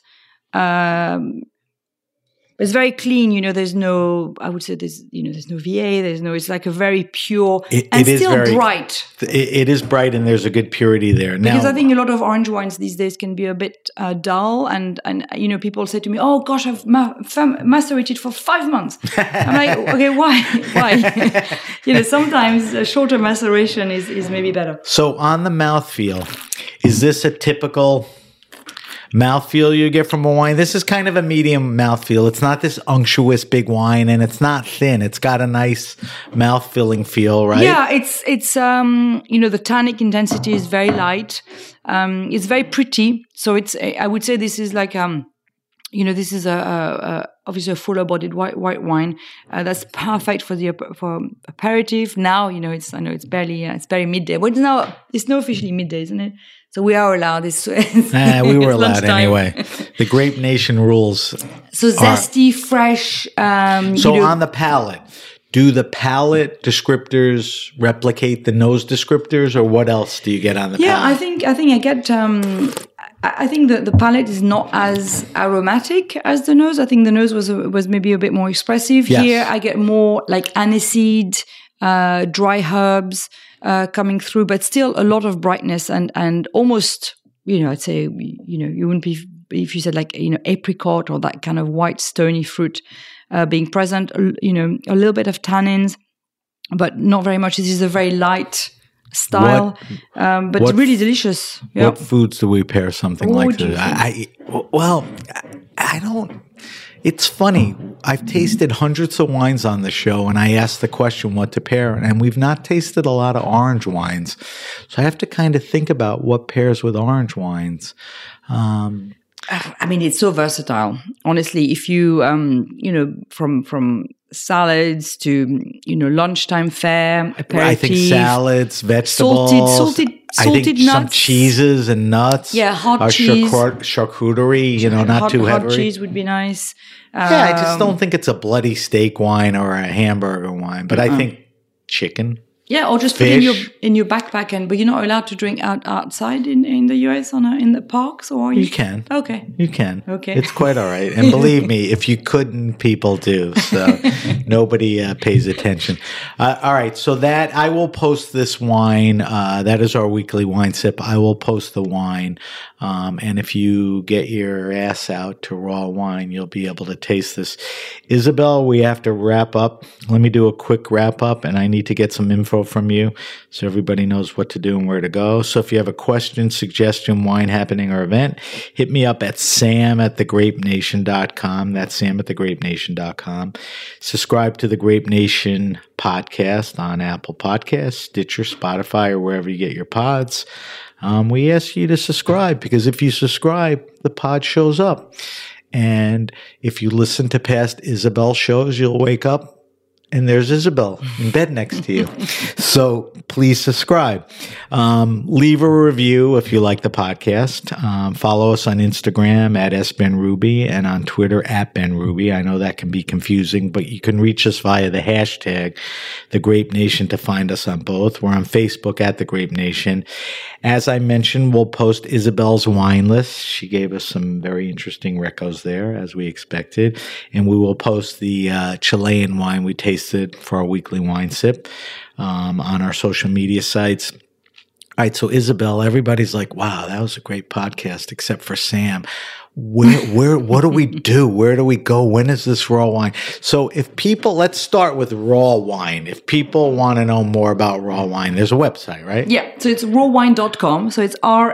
It's very clean, there's no, I would say there's no VA, it's like a very pure, and still bright. It is bright, and there's a good purity there. Because I think a lot of orange wines these days can be a bit dull, and people say to me, oh gosh, I've macerated for 5 months. I'm like, okay, why? Sometimes a shorter maceration is maybe better. So on the mouthfeel, is this a typical mouthfeel you get from a wine? This is kind of a medium mouthfeel. It's not this unctuous big wine, and it's not thin. It's got a nice mouth-filling feel, right? Yeah, it's the tannic intensity is very light. It's very pretty. So I would say this is like this is obviously a fuller-bodied white wine that's perfect for aperitif. Now it's barely midday. Well, it's not officially midday, isn't it? So we are allowed this. We were allowed anyway. The Grape Nation rules. So zesty, fresh. On the palate, do the palate descriptors replicate the nose descriptors, or what else do you get on the palate? Yeah, I think I get. I think the palate is not as aromatic as the nose. I think the nose was maybe a bit more expressive. Yes. Here I get more like aniseed, dry herbs, coming through, but still a lot of brightness and almost, I'd say, you wouldn't be, if you said like, apricot or that kind of white stony fruit being present, a little bit of tannins, but not very much. This is a very light style, but really delicious. Yep. What foods do we pair something like this? I don't. It's funny. I've tasted hundreds of wines on the show, and I asked the question what to pair, and we've not tasted a lot of orange wines. So I have to kind of think about what pairs with orange wines. It's so versatile. Honestly, if you, from salads to, lunchtime fare, aperitif. I think salads, vegetables. Salted I think nuts. Some cheeses and nuts. Yeah, hot cheese. Charcuterie, not too heavy. Hot cheese would be nice. I just don't think it's a bloody steak wine or a hamburger wine. But I think chicken. Yeah, or just fish. put it in your backpack, but you're not allowed to drink outside in the US in the parks, or are you? You can. Okay. You can. Okay. It's quite all right. And believe me, if you couldn't, people do. So nobody pays attention. All right. So that I will post this wine. That is our weekly wine sip. I will post the wine. And if you get your ass out to Raw Wine, you'll be able to taste this. Isabel, we have to wrap up. Let me do a quick wrap up, and I need to get some info from you so everybody knows what to do and where to go. So if you have a question, suggestion, wine happening, or event, hit me up at sam@thegrapenation.com. That's sam@thegrapenation.com. Subscribe to the Grape Nation podcast on Apple Podcasts, Stitcher, Spotify, or wherever you get your pods. We ask you to subscribe because if you subscribe, the pod shows up. And if you listen to past Isabel shows, you'll wake up and there's Isabel in bed next to you. So please subscribe. Leave a review if you like the podcast. Follow us on Instagram at @SBenRuby and on Twitter @BenRuby. I know that can be confusing, but you can reach us via the hashtag The Grape Nation to find us on both. We're on Facebook at The Grape Nation. As I mentioned, we'll post Isabel's wine list. She gave us some very interesting recos there, as we expected. And we will post the Chilean wine we tasted for our weekly wine sip on our social media sites. All right, so Isabel, everybody's like, wow, that was a great podcast, except for Sam. What do we do? Where do we go? When is this raw wine? So let's start with raw wine. If people want to know more about raw wine, there's a website, right? Yeah, so it's rawwine.com. So it's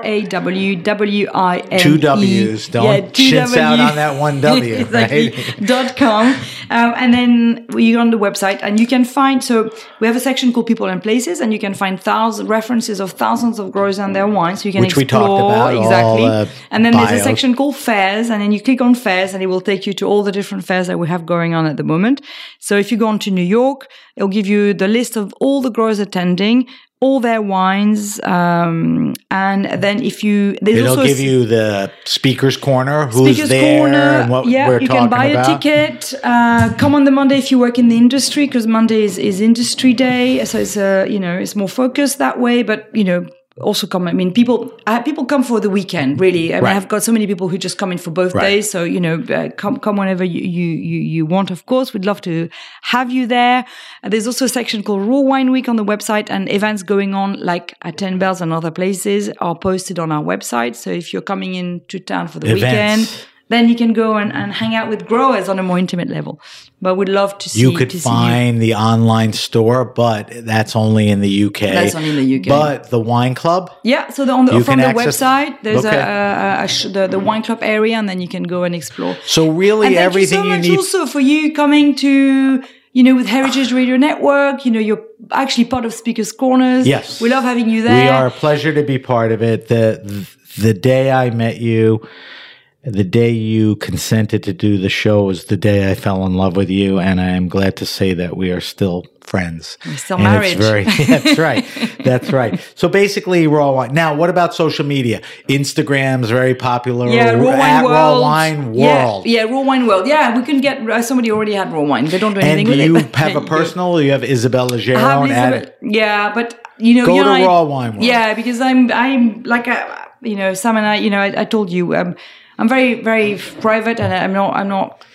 RAWWINE. 2 W's. Don't chintz out on that one W. Exactly. Right? .com. And then you're on the website and you can find, so we have a section called People and Places, and you can find references of thousands of growers and their wines. So you can Which explore. we talked about. Exactly. And then bios. there's a section called Fairs, and then you click on Fairs and it will take you to all the different fairs that we have going on at the moment. So if you go on to New York, it'll give you the list of all the growers attending, all their wines, and then it'll give you the speaker's corner, who's there, corner, and what we're you talking can buy about. a ticket. Come on the Monday if you work in the industry, because Monday is industry day, so it's it's more focused that way. But also come. I mean, people come for the weekend. Really, Right. I've got so many people who just come in for both Right. days. So come whenever you want. Of course, we'd love to have you there. There's also a section called Raw Wine Week on the website, and events going on like at 10 Bells and other places are posted on our website. So if you're coming into town for the weekend, then you can go and hang out with growers on a more intimate level. But we'd love to see you. Could find the online store, but that's only in the UK. That's only in the UK. But the wine club? Yeah, so from the website, there's the wine club area, and then you can go and explore. So really and everything thank you so much need... also for you coming to... with Heritage Radio Network, you're actually part of Speakers Corners. Yes. We love having you there. We are a pleasure to be part of it. The day I met you, the day you consented to do the show was the day I fell in love with you, and I am glad to say that we are still friends. We're still married. That's right. That's right. So basically, raw wine. Now, what about social media? Instagram's very popular. Yeah, Raw Wine World. Raw Wine World. Yeah, Raw Wine World. Yeah, we can get somebody already had raw wine. They don't do anything with it. And do you have a personal? You have Isabel Legeron at it. Yeah, but go to Raw Wine World. Yeah, because I'm like Sam and I told you I'm very, very private, and I'm not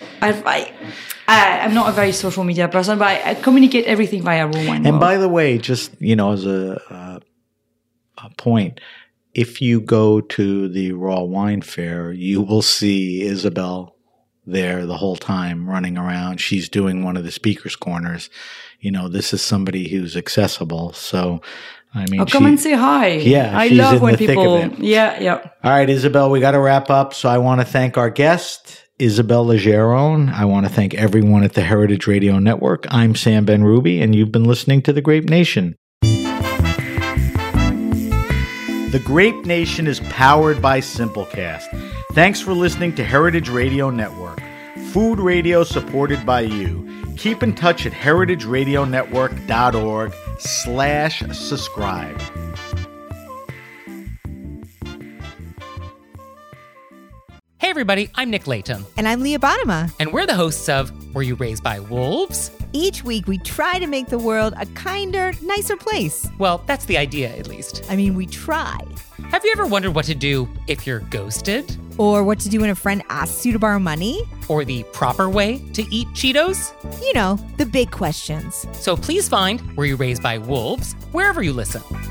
a very social media person, but I communicate everything via Raw Wine. And by the way, just, as a point, if you go to the Raw Wine Fair, you will see Isabel there the whole time running around. She's doing one of the speakers' corners. This is somebody who's accessible. So, I mean, come and say hi. Yeah, I love when people. Yeah. All right, Isabel, we got to wrap up. So I want to thank our guest, Isabel Legeron. I want to thank everyone at the Heritage Radio Network. I'm Sam Ben-Ruby, and you've been listening to The Grape Nation. The Grape Nation is powered by Simplecast. Thanks for listening to Heritage Radio Network, food radio supported by you. Keep in touch at heritageradionetwork.org/subscribe. Hey everybody, I'm Nick Latham. And I'm Leah Bottima. And we're the hosts of Were You Raised by Wolves? Each week we try to make the world a kinder, nicer place. Well, that's the idea, at least. I mean, we try. Have you ever wondered what to do if you're ghosted? Or what to do when a friend asks you to borrow money? Or the proper way to eat Cheetos? You know, the big questions. So please find Were You Raised by Wolves wherever you listen.